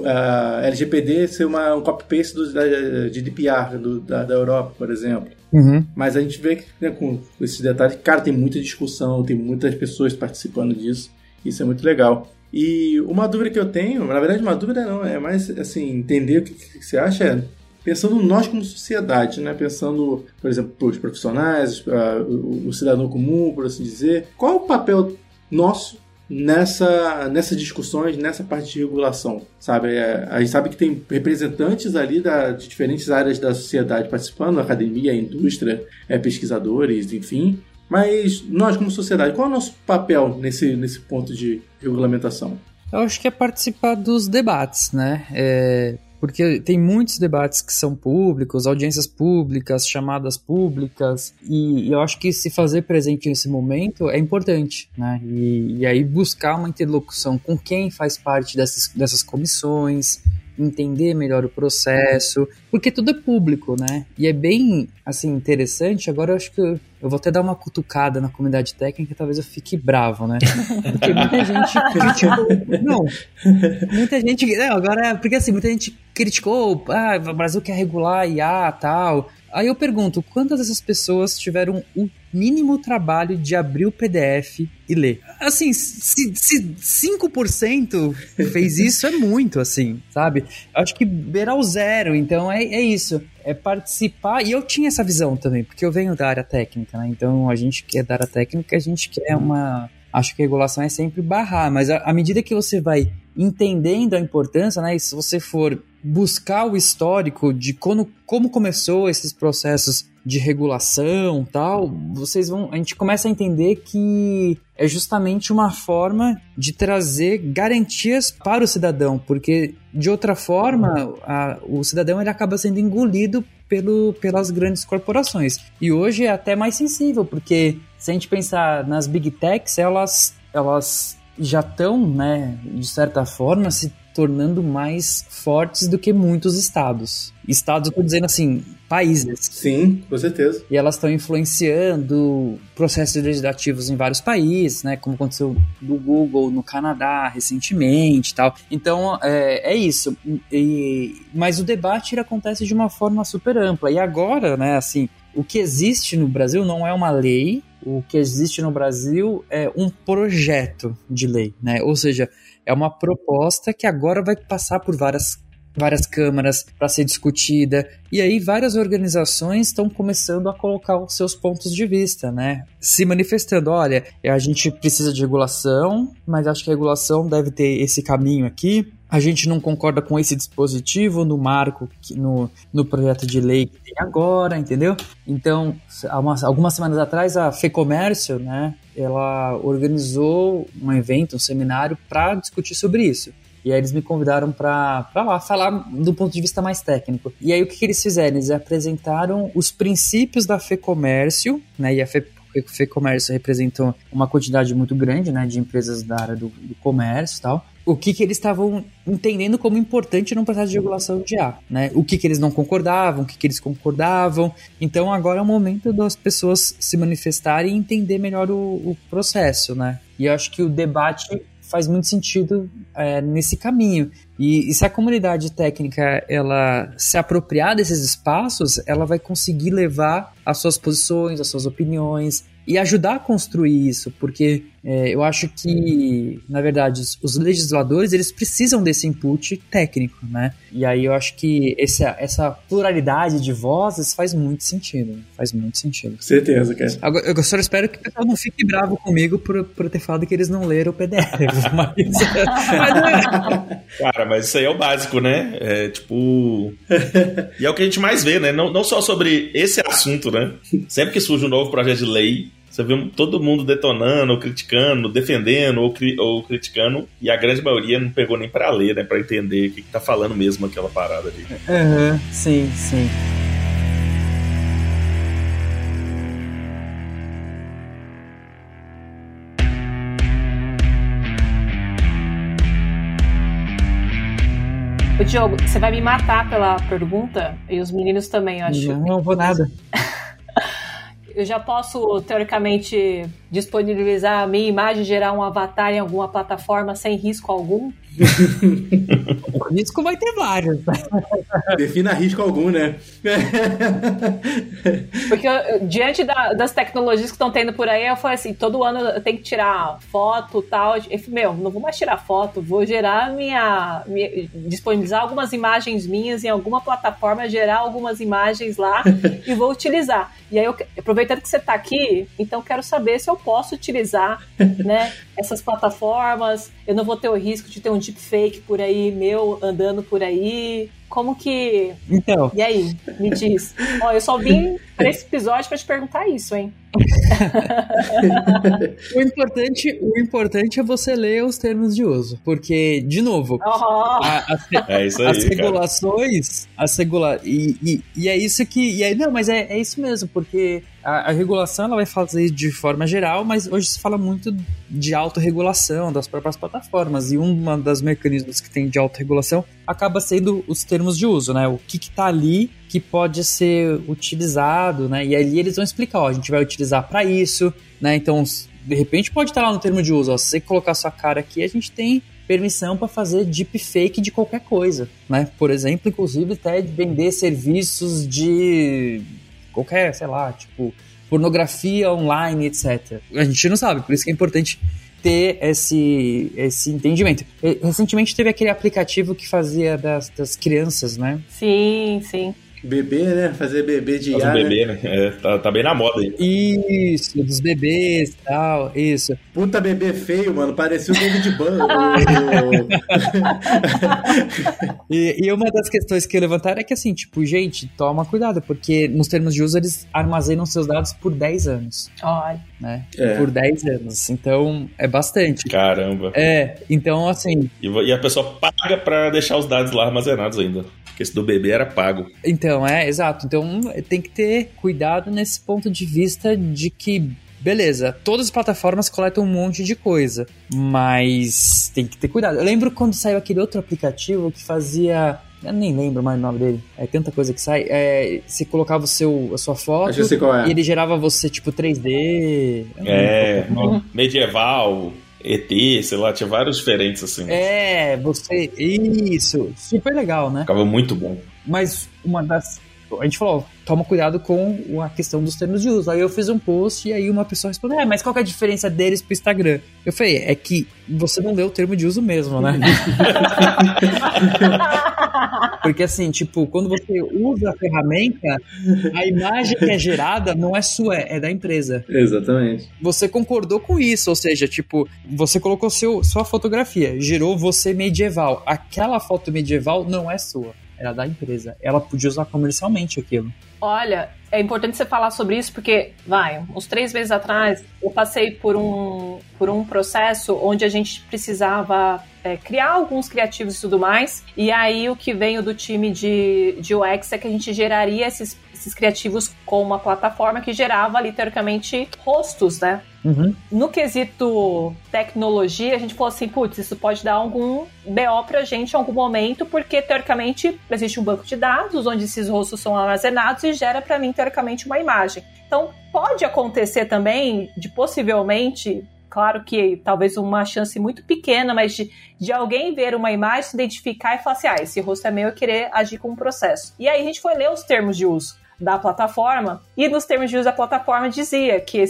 LGPD ser um copy-paste da GDPR da Europa, por exemplo. Uhum. Mas a gente vê que, né, com esses detalhes, cara, tem muita discussão, tem muitas pessoas participando disso, isso é muito legal. E uma dúvida que eu tenho, na verdade uma dúvida não, é mais assim, entender o que você acha, pensando nós como sociedade, né? Pensando, por exemplo, os profissionais, o cidadão comum, por assim dizer, qual é o papel nosso nessas discussões, nessa parte de regulação, sabe? A gente sabe que tem representantes ali de diferentes áreas da sociedade participando, a academia, a indústria, pesquisadores, enfim. Mas nós, como sociedade, qual é o nosso papel nesse ponto de regulamentação? Eu acho que é participar dos debates, né? Porque tem muitos debates que são públicos, audiências públicas, chamadas públicas, e eu acho que se fazer presente nesse momento é importante, né? E aí buscar uma interlocução com quem faz parte dessas comissões, entender melhor o processo, porque tudo é público, né? E é bem, assim, interessante. Agora eu acho que eu vou até dar uma cutucada na comunidade técnica, talvez eu fique bravo, né? Porque muita gente criticou... Não, muita gente... Não, agora, porque assim, muita gente criticou, o Brasil quer regular IA e tal. Aí eu pergunto, quantas dessas pessoas tiveram o mínimo trabalho de abrir o PDF e ler? Assim, se 5% fez isso, é muito, assim, sabe? Eu acho que beirar o zero, então é isso. É participar, e eu tinha essa visão também, porque eu venho da área técnica, né? Então a gente que é da área técnica, a gente quer acho que a regulação é sempre barrar, mas à medida que você vai entendendo a importância, né? E se você for buscar o histórico de como começou esses processos de regulação, tal, a gente começa a entender que é justamente uma forma de trazer garantias para o cidadão, porque de outra forma o cidadão ele acaba sendo engolido pelas grandes corporações. E hoje é até mais sensível, porque se a gente pensar nas big techs, elas já estão, né, de certa forma, se tornando mais fortes do que muitos estados. Estados, eu tô dizendo assim, países. Sim, com certeza. E elas estão influenciando processos legislativos em vários países, né? Como aconteceu no Google, no Canadá, recentemente e tal. Então, é isso. Mas o debate acontece de uma forma super ampla. E agora, né, assim, o que existe no Brasil não é uma lei, o que existe no Brasil é um projeto de lei, né? Ou seja, é uma proposta que agora vai passar por várias câmaras para ser discutida, e aí várias organizações estão começando a colocar os seus pontos de vista, né? Se manifestando, olha, a gente precisa de regulação, mas acho que a regulação deve ter esse caminho aqui, a gente não concorda com esse dispositivo no marco, no projeto de lei que tem agora, entendeu? Então, algumas semanas atrás, a FEComércio, né, ela organizou um evento, um seminário para discutir sobre isso. E aí eles me convidaram para lá falar do ponto de vista mais técnico. E aí o que eles fizeram? Eles apresentaram os princípios da FEComércio, né? E a FEComércio representa uma quantidade muito grande, né, de empresas da área do comércio e tal. O que eles estavam entendendo como importante no processo de regulação de IA, né? O que eles não concordavam, o que eles concordavam. Então agora é o momento das pessoas se manifestarem e entender melhor o processo, né? E eu acho que o debate faz muito sentido nesse caminho. E se a comunidade técnica ela se apropriar desses espaços, ela vai conseguir levar as suas posições, as suas opiniões e ajudar a construir isso, porque eu acho que, na verdade, os legisladores eles precisam desse input técnico, né? E aí eu acho que essa pluralidade de vozes faz muito sentido. Faz muito sentido. Certeza, cara. Agora, eu só espero que o pessoal não fique bravo comigo por ter falado que eles não leram o PDF. Cara, mas isso aí é o básico, né? E é o que a gente mais vê, né? Não só sobre esse assunto, né? Sempre que surge um novo projeto de lei, você vê todo mundo detonando, ou criticando, defendendo, ou criticando, e a grande maioria não pegou nem pra ler, né? Pra entender o que tá falando mesmo aquela parada ali. Sim, sim. Ô, Diogo, você vai me matar pela pergunta? E os meninos também, eu acho. Não vou nada. Eu já posso, teoricamente, disponibilizar a minha imagem, gerar um avatar em alguma plataforma sem risco algum? Risco vai ter vários. Defina risco algum, né? Porque diante das tecnologias que estão tendo por aí, eu falei assim, todo ano eu tenho que tirar foto e tal. Eu falei, não vou mais tirar foto, vou gerar disponibilizar algumas imagens minhas em alguma plataforma, gerar algumas imagens lá e vou utilizar. E aí, aproveitando que você está aqui, então quero saber se eu posso utilizar, né, essas plataformas. Eu não vou ter o risco de ter um deepfake por aí, meu, andando por aí. Como que... Então... E aí, me diz. Eu só vim para esse episódio para te perguntar isso, hein? O importante é você ler os termos de uso, porque, de novo, as regulações, e é isso que... E aí, não, mas é isso mesmo, porque a regulação ela vai fazer de forma geral, mas hoje se fala muito de autorregulação das próprias plataformas, e uma das mecanismos que tem de autorregulação acaba sendo os termos de uso, né? O que tá ali que pode ser utilizado, né? E ali eles vão explicar, a gente vai utilizar para isso, né? Então, de repente pode estar lá no termo de uso, se você colocar sua cara aqui, a gente tem permissão para fazer deepfake de qualquer coisa, né? Por exemplo, inclusive até de vender serviços de qualquer, sei lá, tipo pornografia online, etc. A gente não sabe, por isso que é importante ter esse entendimento. Recentemente teve aquele aplicativo que fazia das crianças, né? Sim, sim. Bebê, né? Fazer bebê de IA, bebê, né? Tá bem na moda aí. Isso, dos bebês e tal, isso. Puta bebê feio, mano. Parecia o David Ban. E uma das questões que levantaram é que, assim, tipo, gente, toma cuidado, porque nos termos de uso eles armazenam seus dados por 10 anos. Olha. Né? Por 10 anos. Então, é bastante. Caramba. Então, assim... E a pessoa paga pra deixar os dados lá armazenados ainda. Porque esse do bebê era pago. Então, exato. Então, tem que ter cuidado nesse ponto de vista de que, beleza, todas as plataformas coletam um monte de coisa, mas tem que ter cuidado. Eu lembro quando saiu aquele outro aplicativo que fazia Eu nem lembro mais o nome dele. É tanta coisa que sai. Você colocava a sua foto. Acho que eu sei qual é. E ele gerava você, tipo, 3D. Medieval, ET, sei lá, tinha vários diferentes assim. Isso. Super legal, né? Ficava muito bom. Mas a gente falou, toma cuidado com a questão dos termos de uso. Aí eu fiz um post e aí uma pessoa respondeu, mas qual que é a diferença deles pro Instagram? Eu falei, é que você não leu o termo de uso mesmo, né? Porque assim, tipo, quando você usa a ferramenta, a imagem que é gerada não é sua, é da empresa. Exatamente. Você concordou com isso, ou seja, tipo, você colocou sua fotografia, gerou você medieval. Aquela foto medieval não é sua. Era da empresa. Ela podia usar comercialmente aquilo. Olha, é importante você falar sobre isso porque, uns 3 meses atrás, eu passei por um processo onde a gente precisava criar alguns criativos e tudo mais, e aí o que veio do time de UX é que a gente geraria esses criativos com uma plataforma que gerava, ali, teoricamente, rostos, né? Uhum. No quesito tecnologia, a gente falou assim, isso pode dar algum BO pra gente em algum momento, porque, teoricamente, existe um banco de dados onde esses rostos são armazenados e gera pra mim, teoricamente, uma imagem. Então, pode acontecer também de, possivelmente, claro que talvez uma chance muito pequena, mas de alguém ver uma imagem, se identificar e falar assim, esse rosto é meu, eu querer agir com um processo. E aí a gente foi ler os termos de uso da plataforma, e nos termos de uso da plataforma dizia que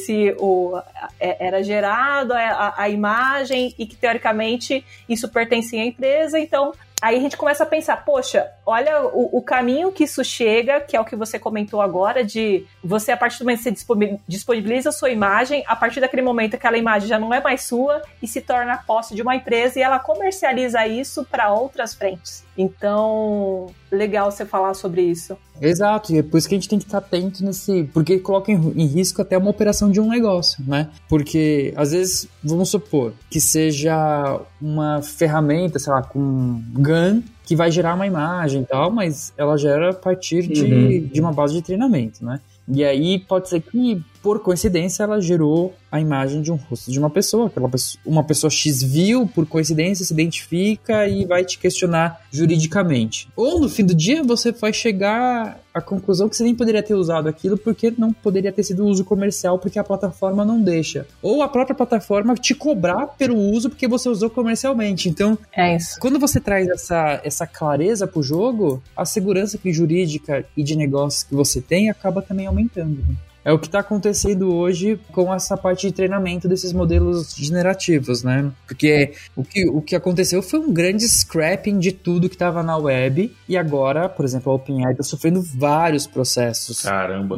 era gerado a imagem e que, teoricamente, isso pertencia à empresa. Então, aí a gente começa a pensar, poxa, olha o caminho que isso chega, que é o que você comentou agora, de você, a partir do momento que você disponibiliza a sua imagem, a partir daquele momento aquela imagem já não é mais sua e se torna posse de uma empresa e ela comercializa isso para outras frentes. Então, legal você falar sobre isso. Exato, e é por isso que a gente tem que estar atento porque coloca em risco até uma operação de um negócio, né? Porque, às vezes, vamos supor que seja uma ferramenta, sei lá, com GAN, que vai gerar uma imagem e tal, mas ela gera a partir de uma base de treinamento, né? E aí pode ser que, por coincidência, ela gerou a imagem de um rosto de uma pessoa. Uma pessoa X viu, por coincidência, se identifica e vai te questionar juridicamente. Ou, no fim do dia, você vai chegar à conclusão que você nem poderia ter usado aquilo porque não poderia ter sido uso comercial porque a plataforma não deixa. Ou a própria plataforma te cobrar pelo uso porque você usou comercialmente. Então, é isso. Quando você traz essa clareza pro jogo, a segurança jurídica e de negócios que você tem acaba também aumentando. É o que está acontecendo hoje com essa parte de treinamento desses modelos generativos, né? Porque o que aconteceu foi um grande scrapping de tudo que estava na web e agora, por exemplo, a OpenAI está sofrendo vários processos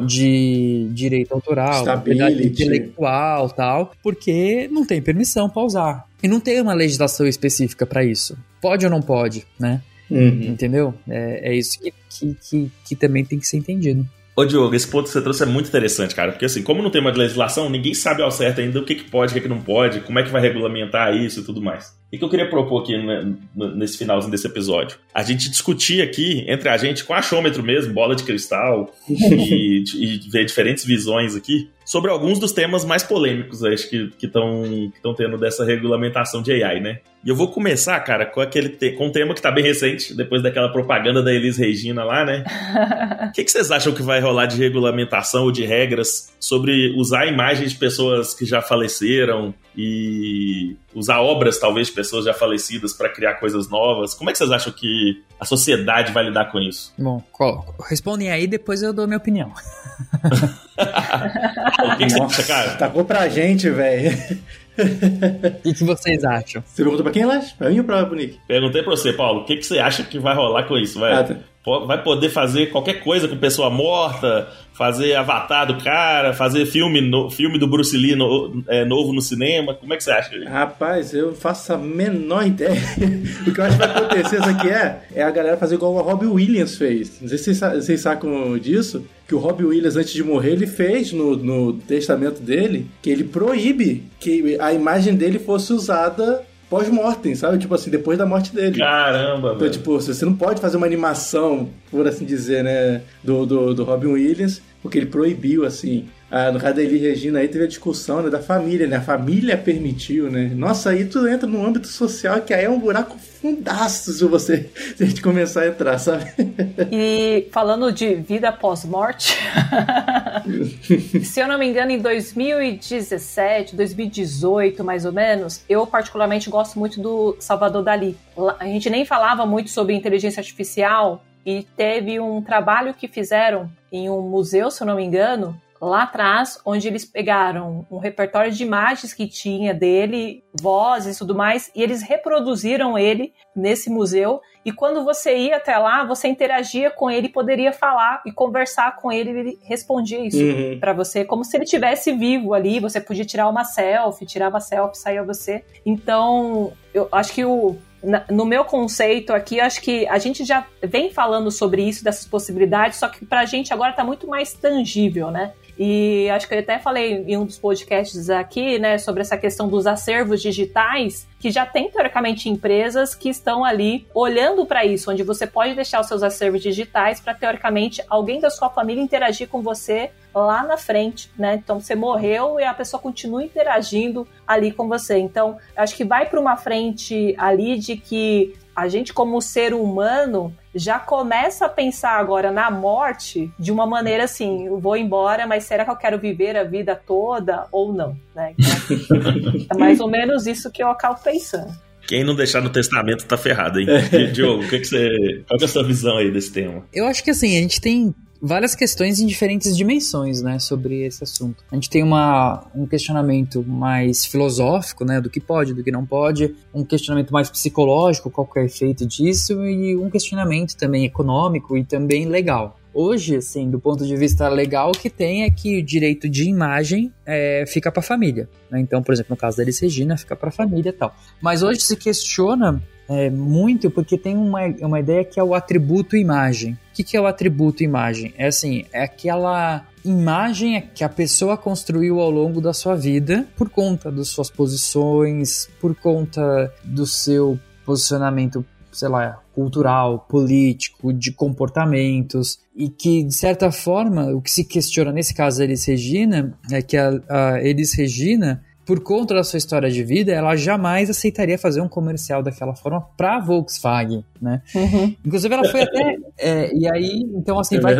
de direito autoral, propriedade intelectual e tal, porque não tem permissão para usar. E não tem uma legislação específica para isso. Pode ou não pode, né? Entendeu? É isso que também tem que ser entendido. Ô Diogo, esse ponto que você trouxe é muito interessante, cara, porque assim, como não tem uma legislação, ninguém sabe ao certo ainda o que pode, o que não pode, como é que vai regulamentar isso e tudo mais. E o que eu queria propor aqui nesse finalzinho desse episódio? A gente discutir aqui, entre a gente, com achômetro mesmo, bola de cristal, e ver diferentes visões aqui, sobre alguns dos temas mais polêmicos, acho que estão tendo dessa regulamentação de AI, né? E eu vou começar, cara, com um tema que tá bem recente, depois daquela propaganda da Elis Regina lá, né? O que vocês acham que vai rolar de regulamentação ou de regras sobre usar imagens de pessoas que já faleceram e usar obras, talvez, de pessoas já falecidas para criar coisas novas? Como é que vocês acham que a sociedade vai lidar com isso? Bom, respondem aí, depois eu dou a minha opinião. O que você acha, cara? Tacou pra gente, velho. O que vocês acham? Você perguntou pra quem, Lash? Pra mim ou pra Nick? Perguntei pra você, Paulo. O que você acha que vai rolar com isso, velho? Vai poder fazer qualquer coisa com pessoa morta, fazer avatar do cara, fazer filme do Bruce Lee novo no cinema. Como é que você acha? Rapaz, eu faço a menor ideia. O que eu acho que vai acontecer isso aqui é a galera fazer igual o Robbie Williams fez. Não sei se vocês sacam disso, que o Robbie Williams, antes de morrer, ele fez no testamento dele, que ele proíbe que a imagem dele fosse usada pós-mortem, sabe? Tipo assim, depois da morte dele. Caramba, então, tipo, você não pode fazer uma animação, por assim dizer, né, do Robin Williams, porque ele proibiu, assim. no caso da Elis Regina aí teve a discussão, né, da família, né? A família permitiu, né? Nossa, aí tu entra num âmbito social que aí é um buraco fundaço se a gente começar a entrar, sabe? E falando de vida pós-morte, se eu não me engano, em 2017, 2018, mais ou menos, eu particularmente gosto muito do Salvador Dalí. A gente nem falava muito sobre inteligência artificial e teve um trabalho que fizeram em um museu, se eu não me engano, lá atrás, onde eles pegaram um repertório de imagens que tinha dele, vozes e tudo mais, e eles reproduziram ele nesse museu, e quando você ia até lá, você interagia com ele, poderia falar e conversar com ele, e ele respondia isso pra você, como se ele estivesse vivo ali, você podia tirar uma selfie, tirava a selfie, saía você. Então, eu acho que no meu conceito aqui, acho que a gente já vem falando sobre isso, dessas possibilidades, só que pra gente agora tá muito mais tangível, né? E acho que eu até falei em um dos podcasts aqui, né, sobre essa questão dos acervos digitais, que já tem, teoricamente, empresas que estão ali olhando para isso, onde você pode deixar os seus acervos digitais para, teoricamente, alguém da sua família interagir com você lá na frente, né? Então, você morreu e a pessoa continua interagindo ali com você. Então, acho que vai para uma frente ali de que a gente, como ser humano, já começa a pensar agora na morte de uma maneira assim, eu vou embora, mas será que eu quero viver a vida toda ou não? Né? Então, é mais ou menos isso que eu acabo pensando. Quem não deixar no testamento tá ferrado, hein? Diogo, qual que é a sua visão aí desse tema? Eu acho que assim, a gente tem várias questões em diferentes dimensões, né, sobre esse assunto. A gente tem um questionamento mais filosófico, né, do que pode, do que não pode, um questionamento mais psicológico, qual que é o efeito disso, e um questionamento também econômico e também legal. Hoje, assim, do ponto de vista legal, o que tem é que o direito de imagem fica para a família, né? Então, por exemplo, no caso da Elis Regina, fica para a família e tal. Mas hoje se questiona muito porque tem uma ideia que é o atributo imagem. O que é o atributo imagem? É assim, é aquela imagem que a pessoa construiu ao longo da sua vida por conta das suas posições, por conta do seu posicionamento, sei lá, cultural, político, de comportamentos, e que, de certa forma, o que se questiona nesse caso da Elis Regina é que a Elis Regina, por conta da sua história de vida, ela jamais aceitaria fazer um comercial daquela forma para Volkswagen, né? Inclusive, ela foi até... e aí, então, assim, vai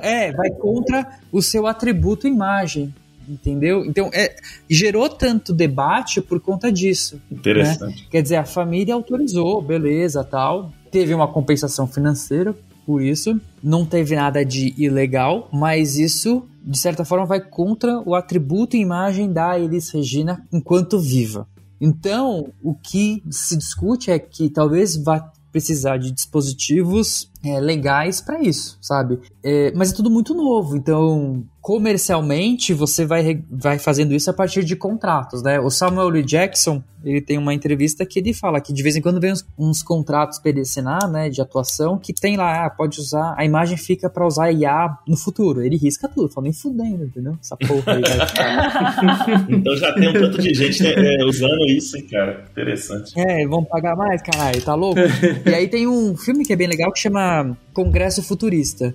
contra o seu atributo imagem, entendeu? Então, gerou tanto debate por conta disso. Interessante. Né? Quer dizer, a família autorizou, beleza, tal. Teve uma compensação financeira por isso. Não teve nada de ilegal, mas isso, de certa forma, vai contra o atributo e imagem da Elis Regina enquanto viva. Então, o que se discute é que talvez vá precisar de dispositivos legais para isso, sabe? Mas é tudo muito novo, então comercialmente você vai fazendo isso a partir de contratos, né? O Samuel L. Jackson, ele tem uma entrevista que ele fala que de vez em quando vem uns contratos para ele assinar, né, de atuação, que tem lá, pode usar, a imagem fica para usar IA no futuro. Ele risca tudo, fala nem fudendo, entendeu? Essa porra aí. Então já tem um tanto de gente usando isso, hein, cara? Interessante. Vão pagar mais, caralho, tá louco? E aí tem um filme que é bem legal que chama Congresso Futurista.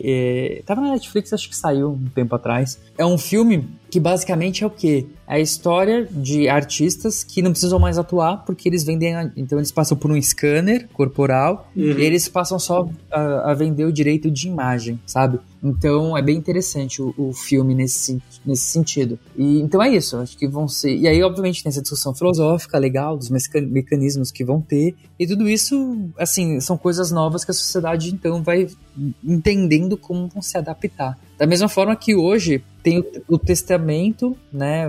E tava na Netflix, acho que saiu um tempo atrás. É um filme que basicamente é o quê? É a história de artistas que não precisam mais atuar porque eles vendem... Então eles passam por um scanner corporal e eles passam só a vender o direito de imagem, sabe? Então é bem interessante o filme nesse sentido. E, então é isso, acho que vão ser... E aí, obviamente, tem essa discussão filosófica legal, dos mecanismos que vão ter. E tudo isso, assim, são coisas novas que a sociedade, então, vai entendendo como vão se adaptar. Da mesma forma que hoje tem o testamento, né,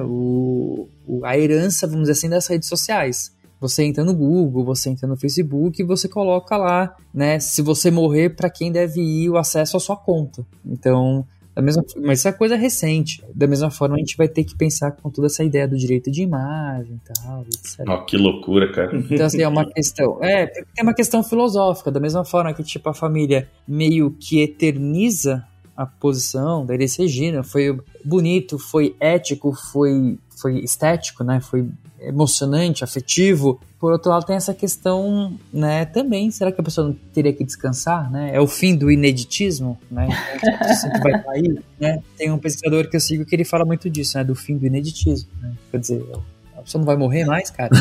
a herança, vamos dizer assim, das redes sociais. Você entra no Google, você entra no Facebook e você coloca lá, né, se você morrer, para quem deve ir o acesso à sua conta. Então, mas isso é coisa recente. Da mesma forma, a gente vai ter que pensar com toda essa ideia do direito de imagem e tal, etc. Oh, que loucura, cara. Então, assim, é uma questão... tem uma questão filosófica. Da mesma forma que, tipo, a família meio que eterniza a posição da Elis Regina, foi bonito, foi ético, foi estético, né? Foi emocionante, afetivo. Por outro lado, tem essa questão, né, também, será que a pessoa não teria que descansar, né? É o fim do ineditismo, né? Sempre vai cair, né? Tem um pesquisador que eu sigo que ele fala muito disso, né? Do fim do ineditismo, né? Quer dizer, a pessoa não vai morrer mais, cara?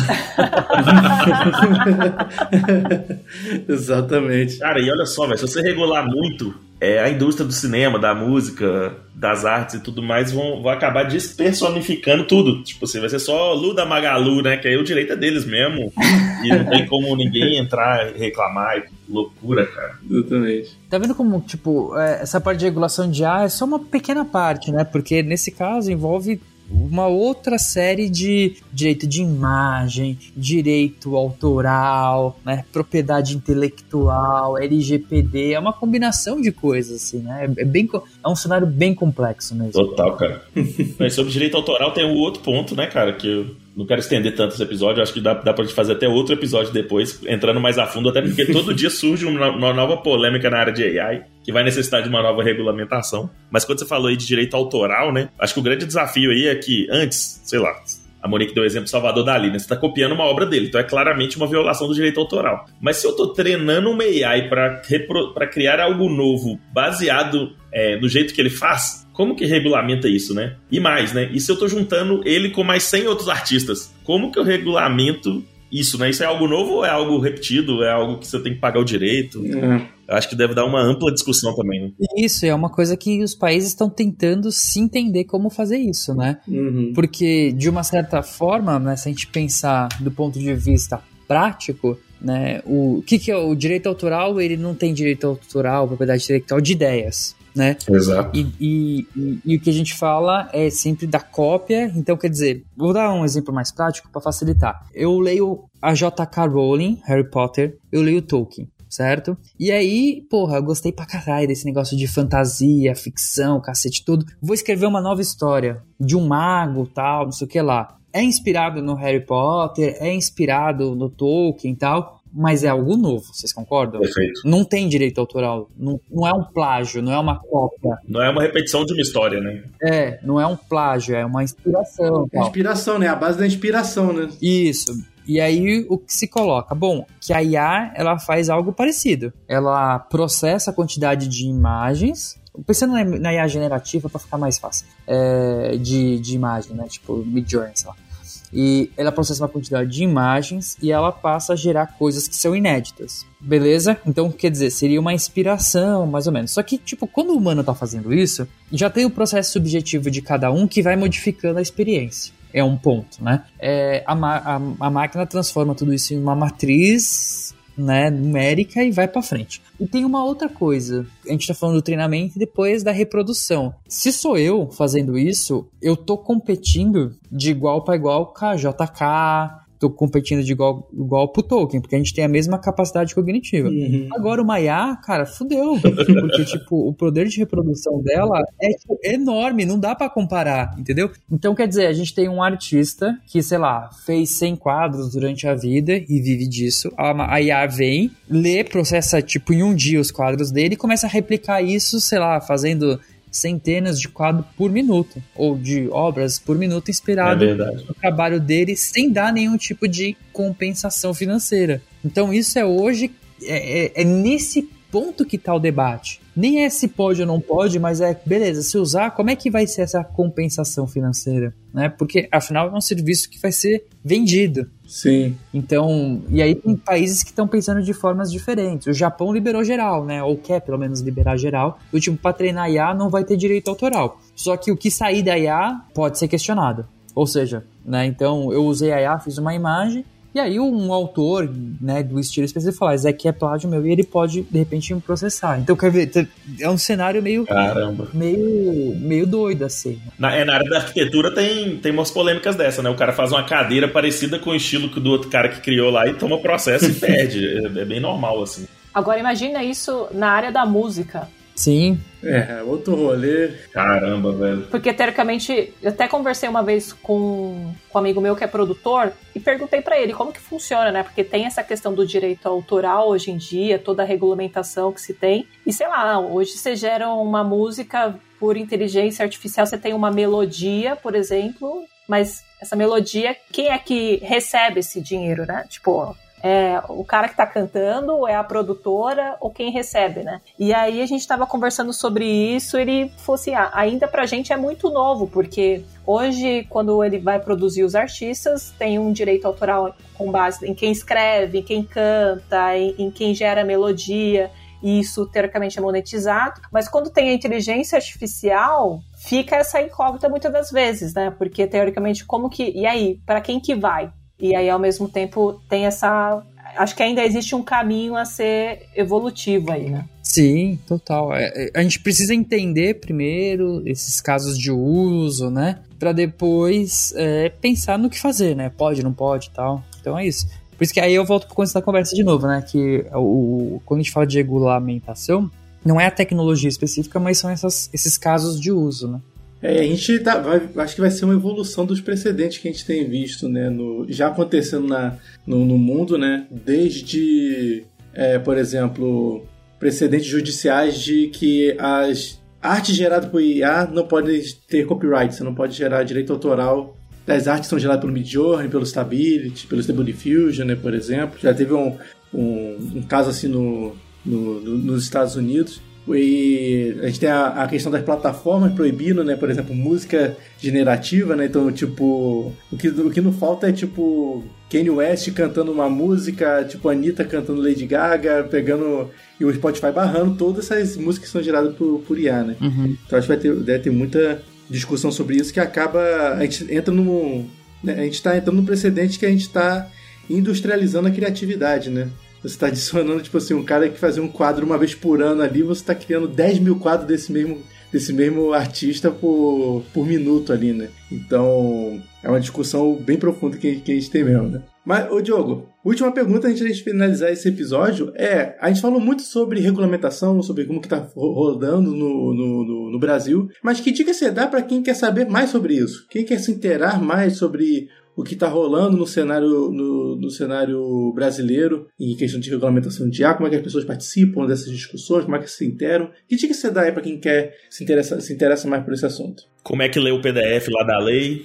Exatamente. Cara, e olha só, velho, se você regular muito, a indústria do cinema, da música, das artes e tudo mais vão acabar despersonificando tudo. Tipo assim, vai ser só Lu da Magalu, né? Que aí o direito é deles mesmo. E não tem como ninguém entrar e reclamar. Loucura, cara. Exatamente. Tá vendo como, tipo, essa parte de regulação de IA é só uma pequena parte, né? Porque nesse caso envolve uma outra série de direito de imagem, direito autoral, né, propriedade intelectual, LGPD, é uma combinação de coisas, assim, né? É um cenário bem complexo mesmo. Total, cara. Mas sobre direito autoral tem um outro ponto, né, cara, que eu não quero estender tanto esse episódio, acho que dá pra gente fazer até outro episódio depois, entrando mais a fundo, até porque todo dia surge uma nova polêmica na área de AI, que vai necessitar de uma nova regulamentação. Mas quando você falou aí de direito autoral, né, acho que o grande desafio aí é que antes, sei lá, a Monique deu o exemplo do Salvador Dalí, né? Você tá copiando uma obra dele, então é claramente uma violação do direito autoral. Mas se eu tô treinando uma AI pra criar algo novo baseado no jeito que ele faz, como que regulamenta isso, né? E mais, né? E se eu tô juntando ele com mais 100 outros artistas, como que eu regulamento isso, né? Isso é algo novo ou é algo repetido? É algo que você tem que pagar o direito? Eu acho que deve dar uma ampla discussão também, né? Isso, é uma coisa que os países estão tentando se entender como fazer isso, né? Porque, de uma certa forma, né, se a gente pensar do ponto de vista prático, né, o que é o direito autoral? Ele não tem direito autoral, propriedade intelectual de ideias, né? Exato. E o que a gente fala é sempre da cópia. Então, quer dizer, vou dar um exemplo mais prático para facilitar. Eu leio a J.K. Rowling, Harry Potter, eu leio Tolkien, certo? E aí, porra, eu gostei pra caralho desse negócio de fantasia, ficção, cacete, tudo. Vou escrever uma nova história de um mago, tal, não sei o que lá. É inspirado no Harry Potter, é inspirado no Tolkien e tal, mas é algo novo, vocês concordam? Perfeito. Não tem direito autoral, não é um plágio, não é uma cópia. Não é uma repetição de uma história, né? Não é um plágio, é uma inspiração. É inspiração, né? A base da inspiração, né? Isso. E aí, o que se coloca? Bom, que a IA, ela faz algo parecido. Ela processa a quantidade de imagens, pensando na IA generativa para ficar mais fácil, de imagem, né? Tipo, Midjourney, sei lá. E ela processa uma quantidade de imagens e ela passa a gerar coisas que são inéditas. Beleza? Então, quer dizer, seria uma inspiração, mais ou menos. Só que, tipo, quando o humano tá fazendo isso, já tem o processo subjetivo de cada um que vai modificando a experiência. É um ponto, né? A máquina transforma tudo isso em uma matriz, né, numérica e vai pra frente. E tem uma outra coisa, a gente tá falando do treinamento e depois da reprodução. Se sou eu fazendo isso, eu tô competindo de igual para igual com a JK, tô competindo de igual pro Tolkien, porque a gente tem a mesma capacidade cognitiva. Agora uma IA, cara, fudeu. Porque, tipo, o poder de reprodução dela é tipo, enorme, não dá pra comparar, entendeu? Então, quer dizer, a gente tem um artista que, sei lá, fez 100 quadros durante a vida e vive disso. A IA vem, lê, processa, tipo, em um dia os quadros dele e começa a replicar isso, sei lá, fazendo centenas de quadros por minuto, ou de obras por minuto inspirado no trabalho dele, sem dar nenhum tipo de compensação financeira. Então isso hoje é nesse ponto que está o debate. Nem é se pode ou não pode, mas beleza, se usar, como é que vai ser essa compensação financeira? Né? Porque, afinal, é um serviço que vai ser vendido. Sim. Então, e aí tem países que estão pensando de formas diferentes. O Japão liberou geral, né? Ou quer, pelo menos, liberar geral. Do tipo, para treinar IA não vai ter direito autoral. Só que o que sair da IA pode ser questionado. Ou seja, né? Então, eu usei a IA, fiz uma imagem, e aí um autor, né, do estilo específico fala, isso aqui é plágio meu, e ele pode, de repente, me processar. Então, quer ver, é um cenário meio... Caramba. Meio doido, assim. Na área da arquitetura tem umas polêmicas dessa, né? O cara faz uma cadeira parecida com o estilo do outro cara que criou lá e toma processo e perde. É bem normal, assim. Agora, imagina isso na área da música. Sim. Outro rolê. Caramba, velho. Porque, teoricamente, eu até conversei uma vez com um amigo meu que é produtor e perguntei pra ele como que funciona, né? Porque tem essa questão do direito autoral hoje em dia, toda a regulamentação que se tem. E, sei lá, hoje você gera uma música por inteligência artificial, você tem uma melodia, por exemplo, mas essa melodia, quem é que recebe esse dinheiro, né? Tipo, é o cara que tá cantando, é a produtora, ou quem recebe, né? E aí a gente tava conversando sobre isso, ele falou assim, ainda pra gente é muito novo, porque hoje, quando ele vai produzir os artistas, tem um direito autoral com base em quem escreve, em quem canta, em quem gera a melodia, e isso teoricamente é monetizado, mas quando tem a inteligência artificial, fica essa incógnita muitas das vezes, né? Porque teoricamente, como que... E aí, pra quem que vai? E aí, ao mesmo tempo, tem essa... Acho que ainda existe um caminho a ser evolutivo aí, né? Sim, total. A gente precisa entender primeiro esses casos de uso, né? Pra depois pensar no que fazer, né? Pode, não pode e tal. Então é isso. Por isso que aí eu volto pro começo da conversa de novo, né? Que quando a gente fala de regulamentação, não é a tecnologia específica, mas são esses casos de uso, né? A gente acho que vai ser uma evolução dos precedentes que a gente tem visto, né, já acontecendo no mundo, né, desde, por exemplo, precedentes judiciais de que as artes geradas por IA não podem ter copyright, você não pode gerar direito autoral das artes que são geradas pelo Midjourney, pelo Stability, pelo Stable Diffusion, né, por exemplo. Já teve um caso assim nos Estados Unidos. E a gente tem a questão das plataformas proibindo, né? Por exemplo, música generativa, né? Então, tipo, o que não falta é, tipo, Kanye West cantando uma música, tipo, Anitta cantando Lady Gaga, e o Spotify barrando todas essas músicas que são geradas por IA, né? Uhum. Então, acho que deve ter muita discussão sobre isso, que acaba... A gente tá entrando num precedente que a gente tá industrializando a criatividade, né? Você está adicionando, tipo assim, um cara que fazia um quadro uma vez por ano ali, você está criando 10 mil quadros desse mesmo artista por minuto ali, né? Então, é uma discussão bem profunda que a gente tem mesmo, né? Mas, ô Diogo, última pergunta antes de finalizar esse episódio a gente falou muito sobre regulamentação, sobre como que tá rodando no Brasil, mas que dica você dá para quem quer saber mais sobre isso? Quem quer se inteirar mais sobre o que está rolando no cenário brasileiro em questão de regulamentação de IA, como é que as pessoas participam dessas discussões, como é que se interam? Que dica você dá aí para quem quer se interessa mais por esse assunto? Como é que lê o PDF lá da lei?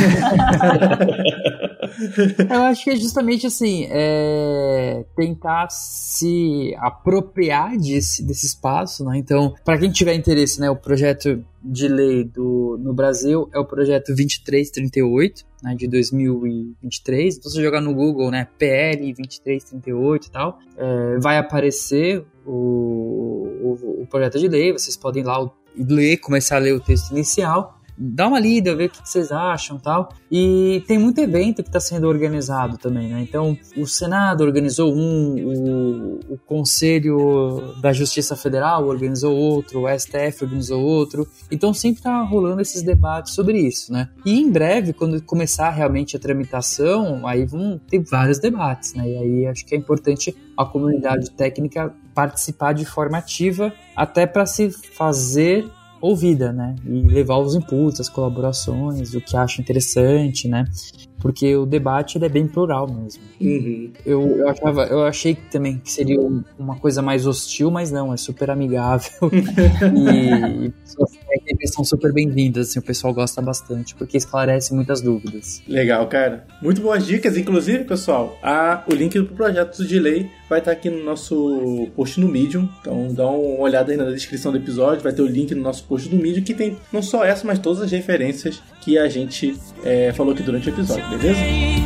Eu acho que é justamente assim, tentar se apropriar desse espaço, né? Então, para quem tiver interesse, né, o projeto de lei no Brasil é o projeto 2338, né, de 2023. Então, se você jogar no Google, né, PL 2338 e tal, vai aparecer o projeto de lei. Vocês podem ir lá começar a ler o texto inicial, dá uma lida, ver o que vocês acham e tal. E tem muito evento que está sendo organizado também, né? Então, o Senado organizou o Conselho da Justiça Federal organizou outro, o STF organizou outro. Então, sempre está rolando esses debates sobre isso, né? E em breve, quando começar realmente a tramitação, aí vão ter vários debates, né? E aí acho que é importante a comunidade técnica participar de forma ativa, até para se fazer ouvida, né? E levar os inputs, as colaborações, o que acha interessante, né? Porque o debate ele é bem plural mesmo. Uhum. Eu achei também que seria uma coisa mais hostil, mas não, é super amigável. E pessoas técnicas são super bem-vindas, assim, o pessoal gosta bastante, porque esclarece muitas dúvidas. Legal, cara. Muito boas dicas. Inclusive, pessoal, o link do projeto de lei vai estar aqui no nosso post no Medium. Então dá uma olhada aí na descrição do episódio, vai ter o link no nosso post do Medium, que tem não só essa, mas todas as referências que a gente falou aqui durante o episódio, beleza?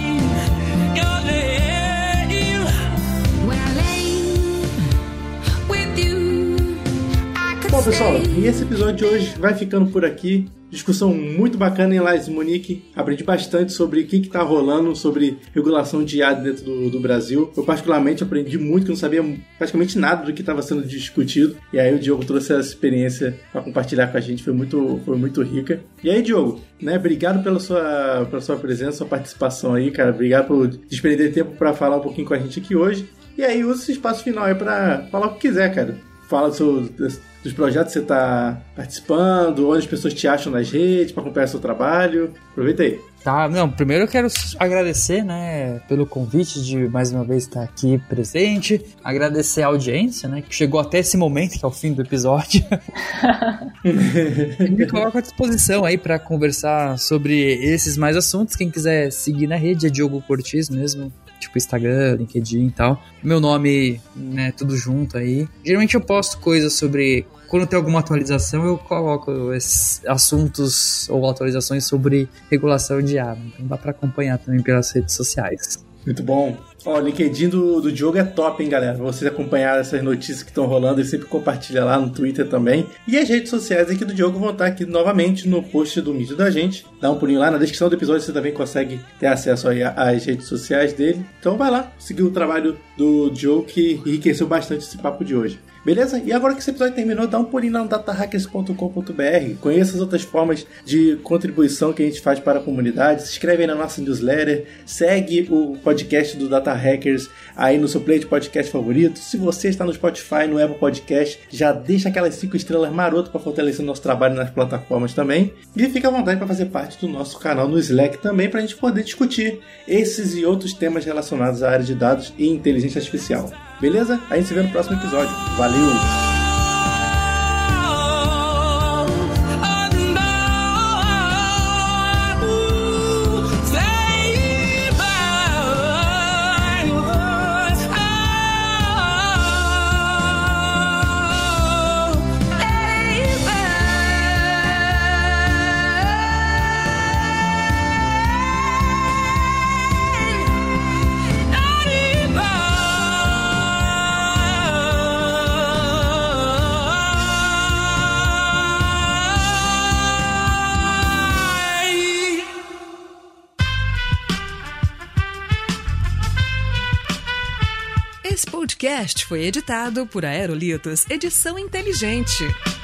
Bom, pessoal, e esse episódio de hoje vai ficando por aqui. Discussão muito bacana em Lages Monique. Aprendi bastante sobre o que está rolando, sobre regulação de IA dentro do Brasil. Eu particularmente aprendi muito, que eu não sabia praticamente nada do que estava sendo discutido. E aí o Diogo trouxe essa experiência para compartilhar com a gente, foi muito rica. E aí, Diogo, né, obrigado pela sua presença, sua participação aí, cara. Obrigado por desprender tempo para falar um pouquinho com a gente aqui hoje. E aí, usa esse espaço final aí para falar o que quiser, cara. Fala dos dos projetos que você está participando, onde as pessoas te acham nas redes para acompanhar seu trabalho. Aproveita aí. Tá, não, primeiro eu quero agradecer, né, pelo convite de mais uma vez estar aqui presente, agradecer a audiência, né, que chegou até esse momento, que é o fim do episódio. E me coloco à disposição aí para conversar sobre esses mais assuntos. Quem quiser seguir na rede é Diogo Cortiz mesmo, tipo Instagram, LinkedIn e tal. Meu nome, né, tudo junto aí. Geralmente eu posto coisas sobre... Quando tem alguma atualização, eu coloco esses assuntos ou atualizações sobre regulação de água. Então dá para acompanhar também pelas redes sociais. Muito bom. Ó, o LinkedIn do Diogo é top, hein, galera? Vocês acompanharem essas notícias que estão rolando, ele sempre compartilha lá no Twitter também. E as redes sociais aqui do Diogo vão estar aqui novamente no post do vídeo da gente. Dá um pulinho lá na descrição do episódio, você também consegue ter acesso aí às redes sociais dele. Então vai lá, seguir o trabalho do Diogo, que enriqueceu bastante esse papo de hoje. Beleza? E agora que esse episódio terminou, dá um pulinho lá no datahackers.com.br. Conheça as outras formas de contribuição que a gente faz para a comunidade. Se inscreve aí na nossa newsletter. Segue o podcast do Data Hackers aí no seu play de podcast favorito. Se você está no Spotify, no Apple Podcast, já deixa aquelas 5 estrelas maroto para fortalecer o nosso trabalho nas plataformas também. E fica à vontade para fazer parte do nosso canal no Slack também, para a gente poder discutir esses e outros temas relacionados à área de dados e inteligência artificial. Beleza? A gente se vê no próximo episódio. Valeu! Esse podcast foi editado por Aerolitos Edição Inteligente.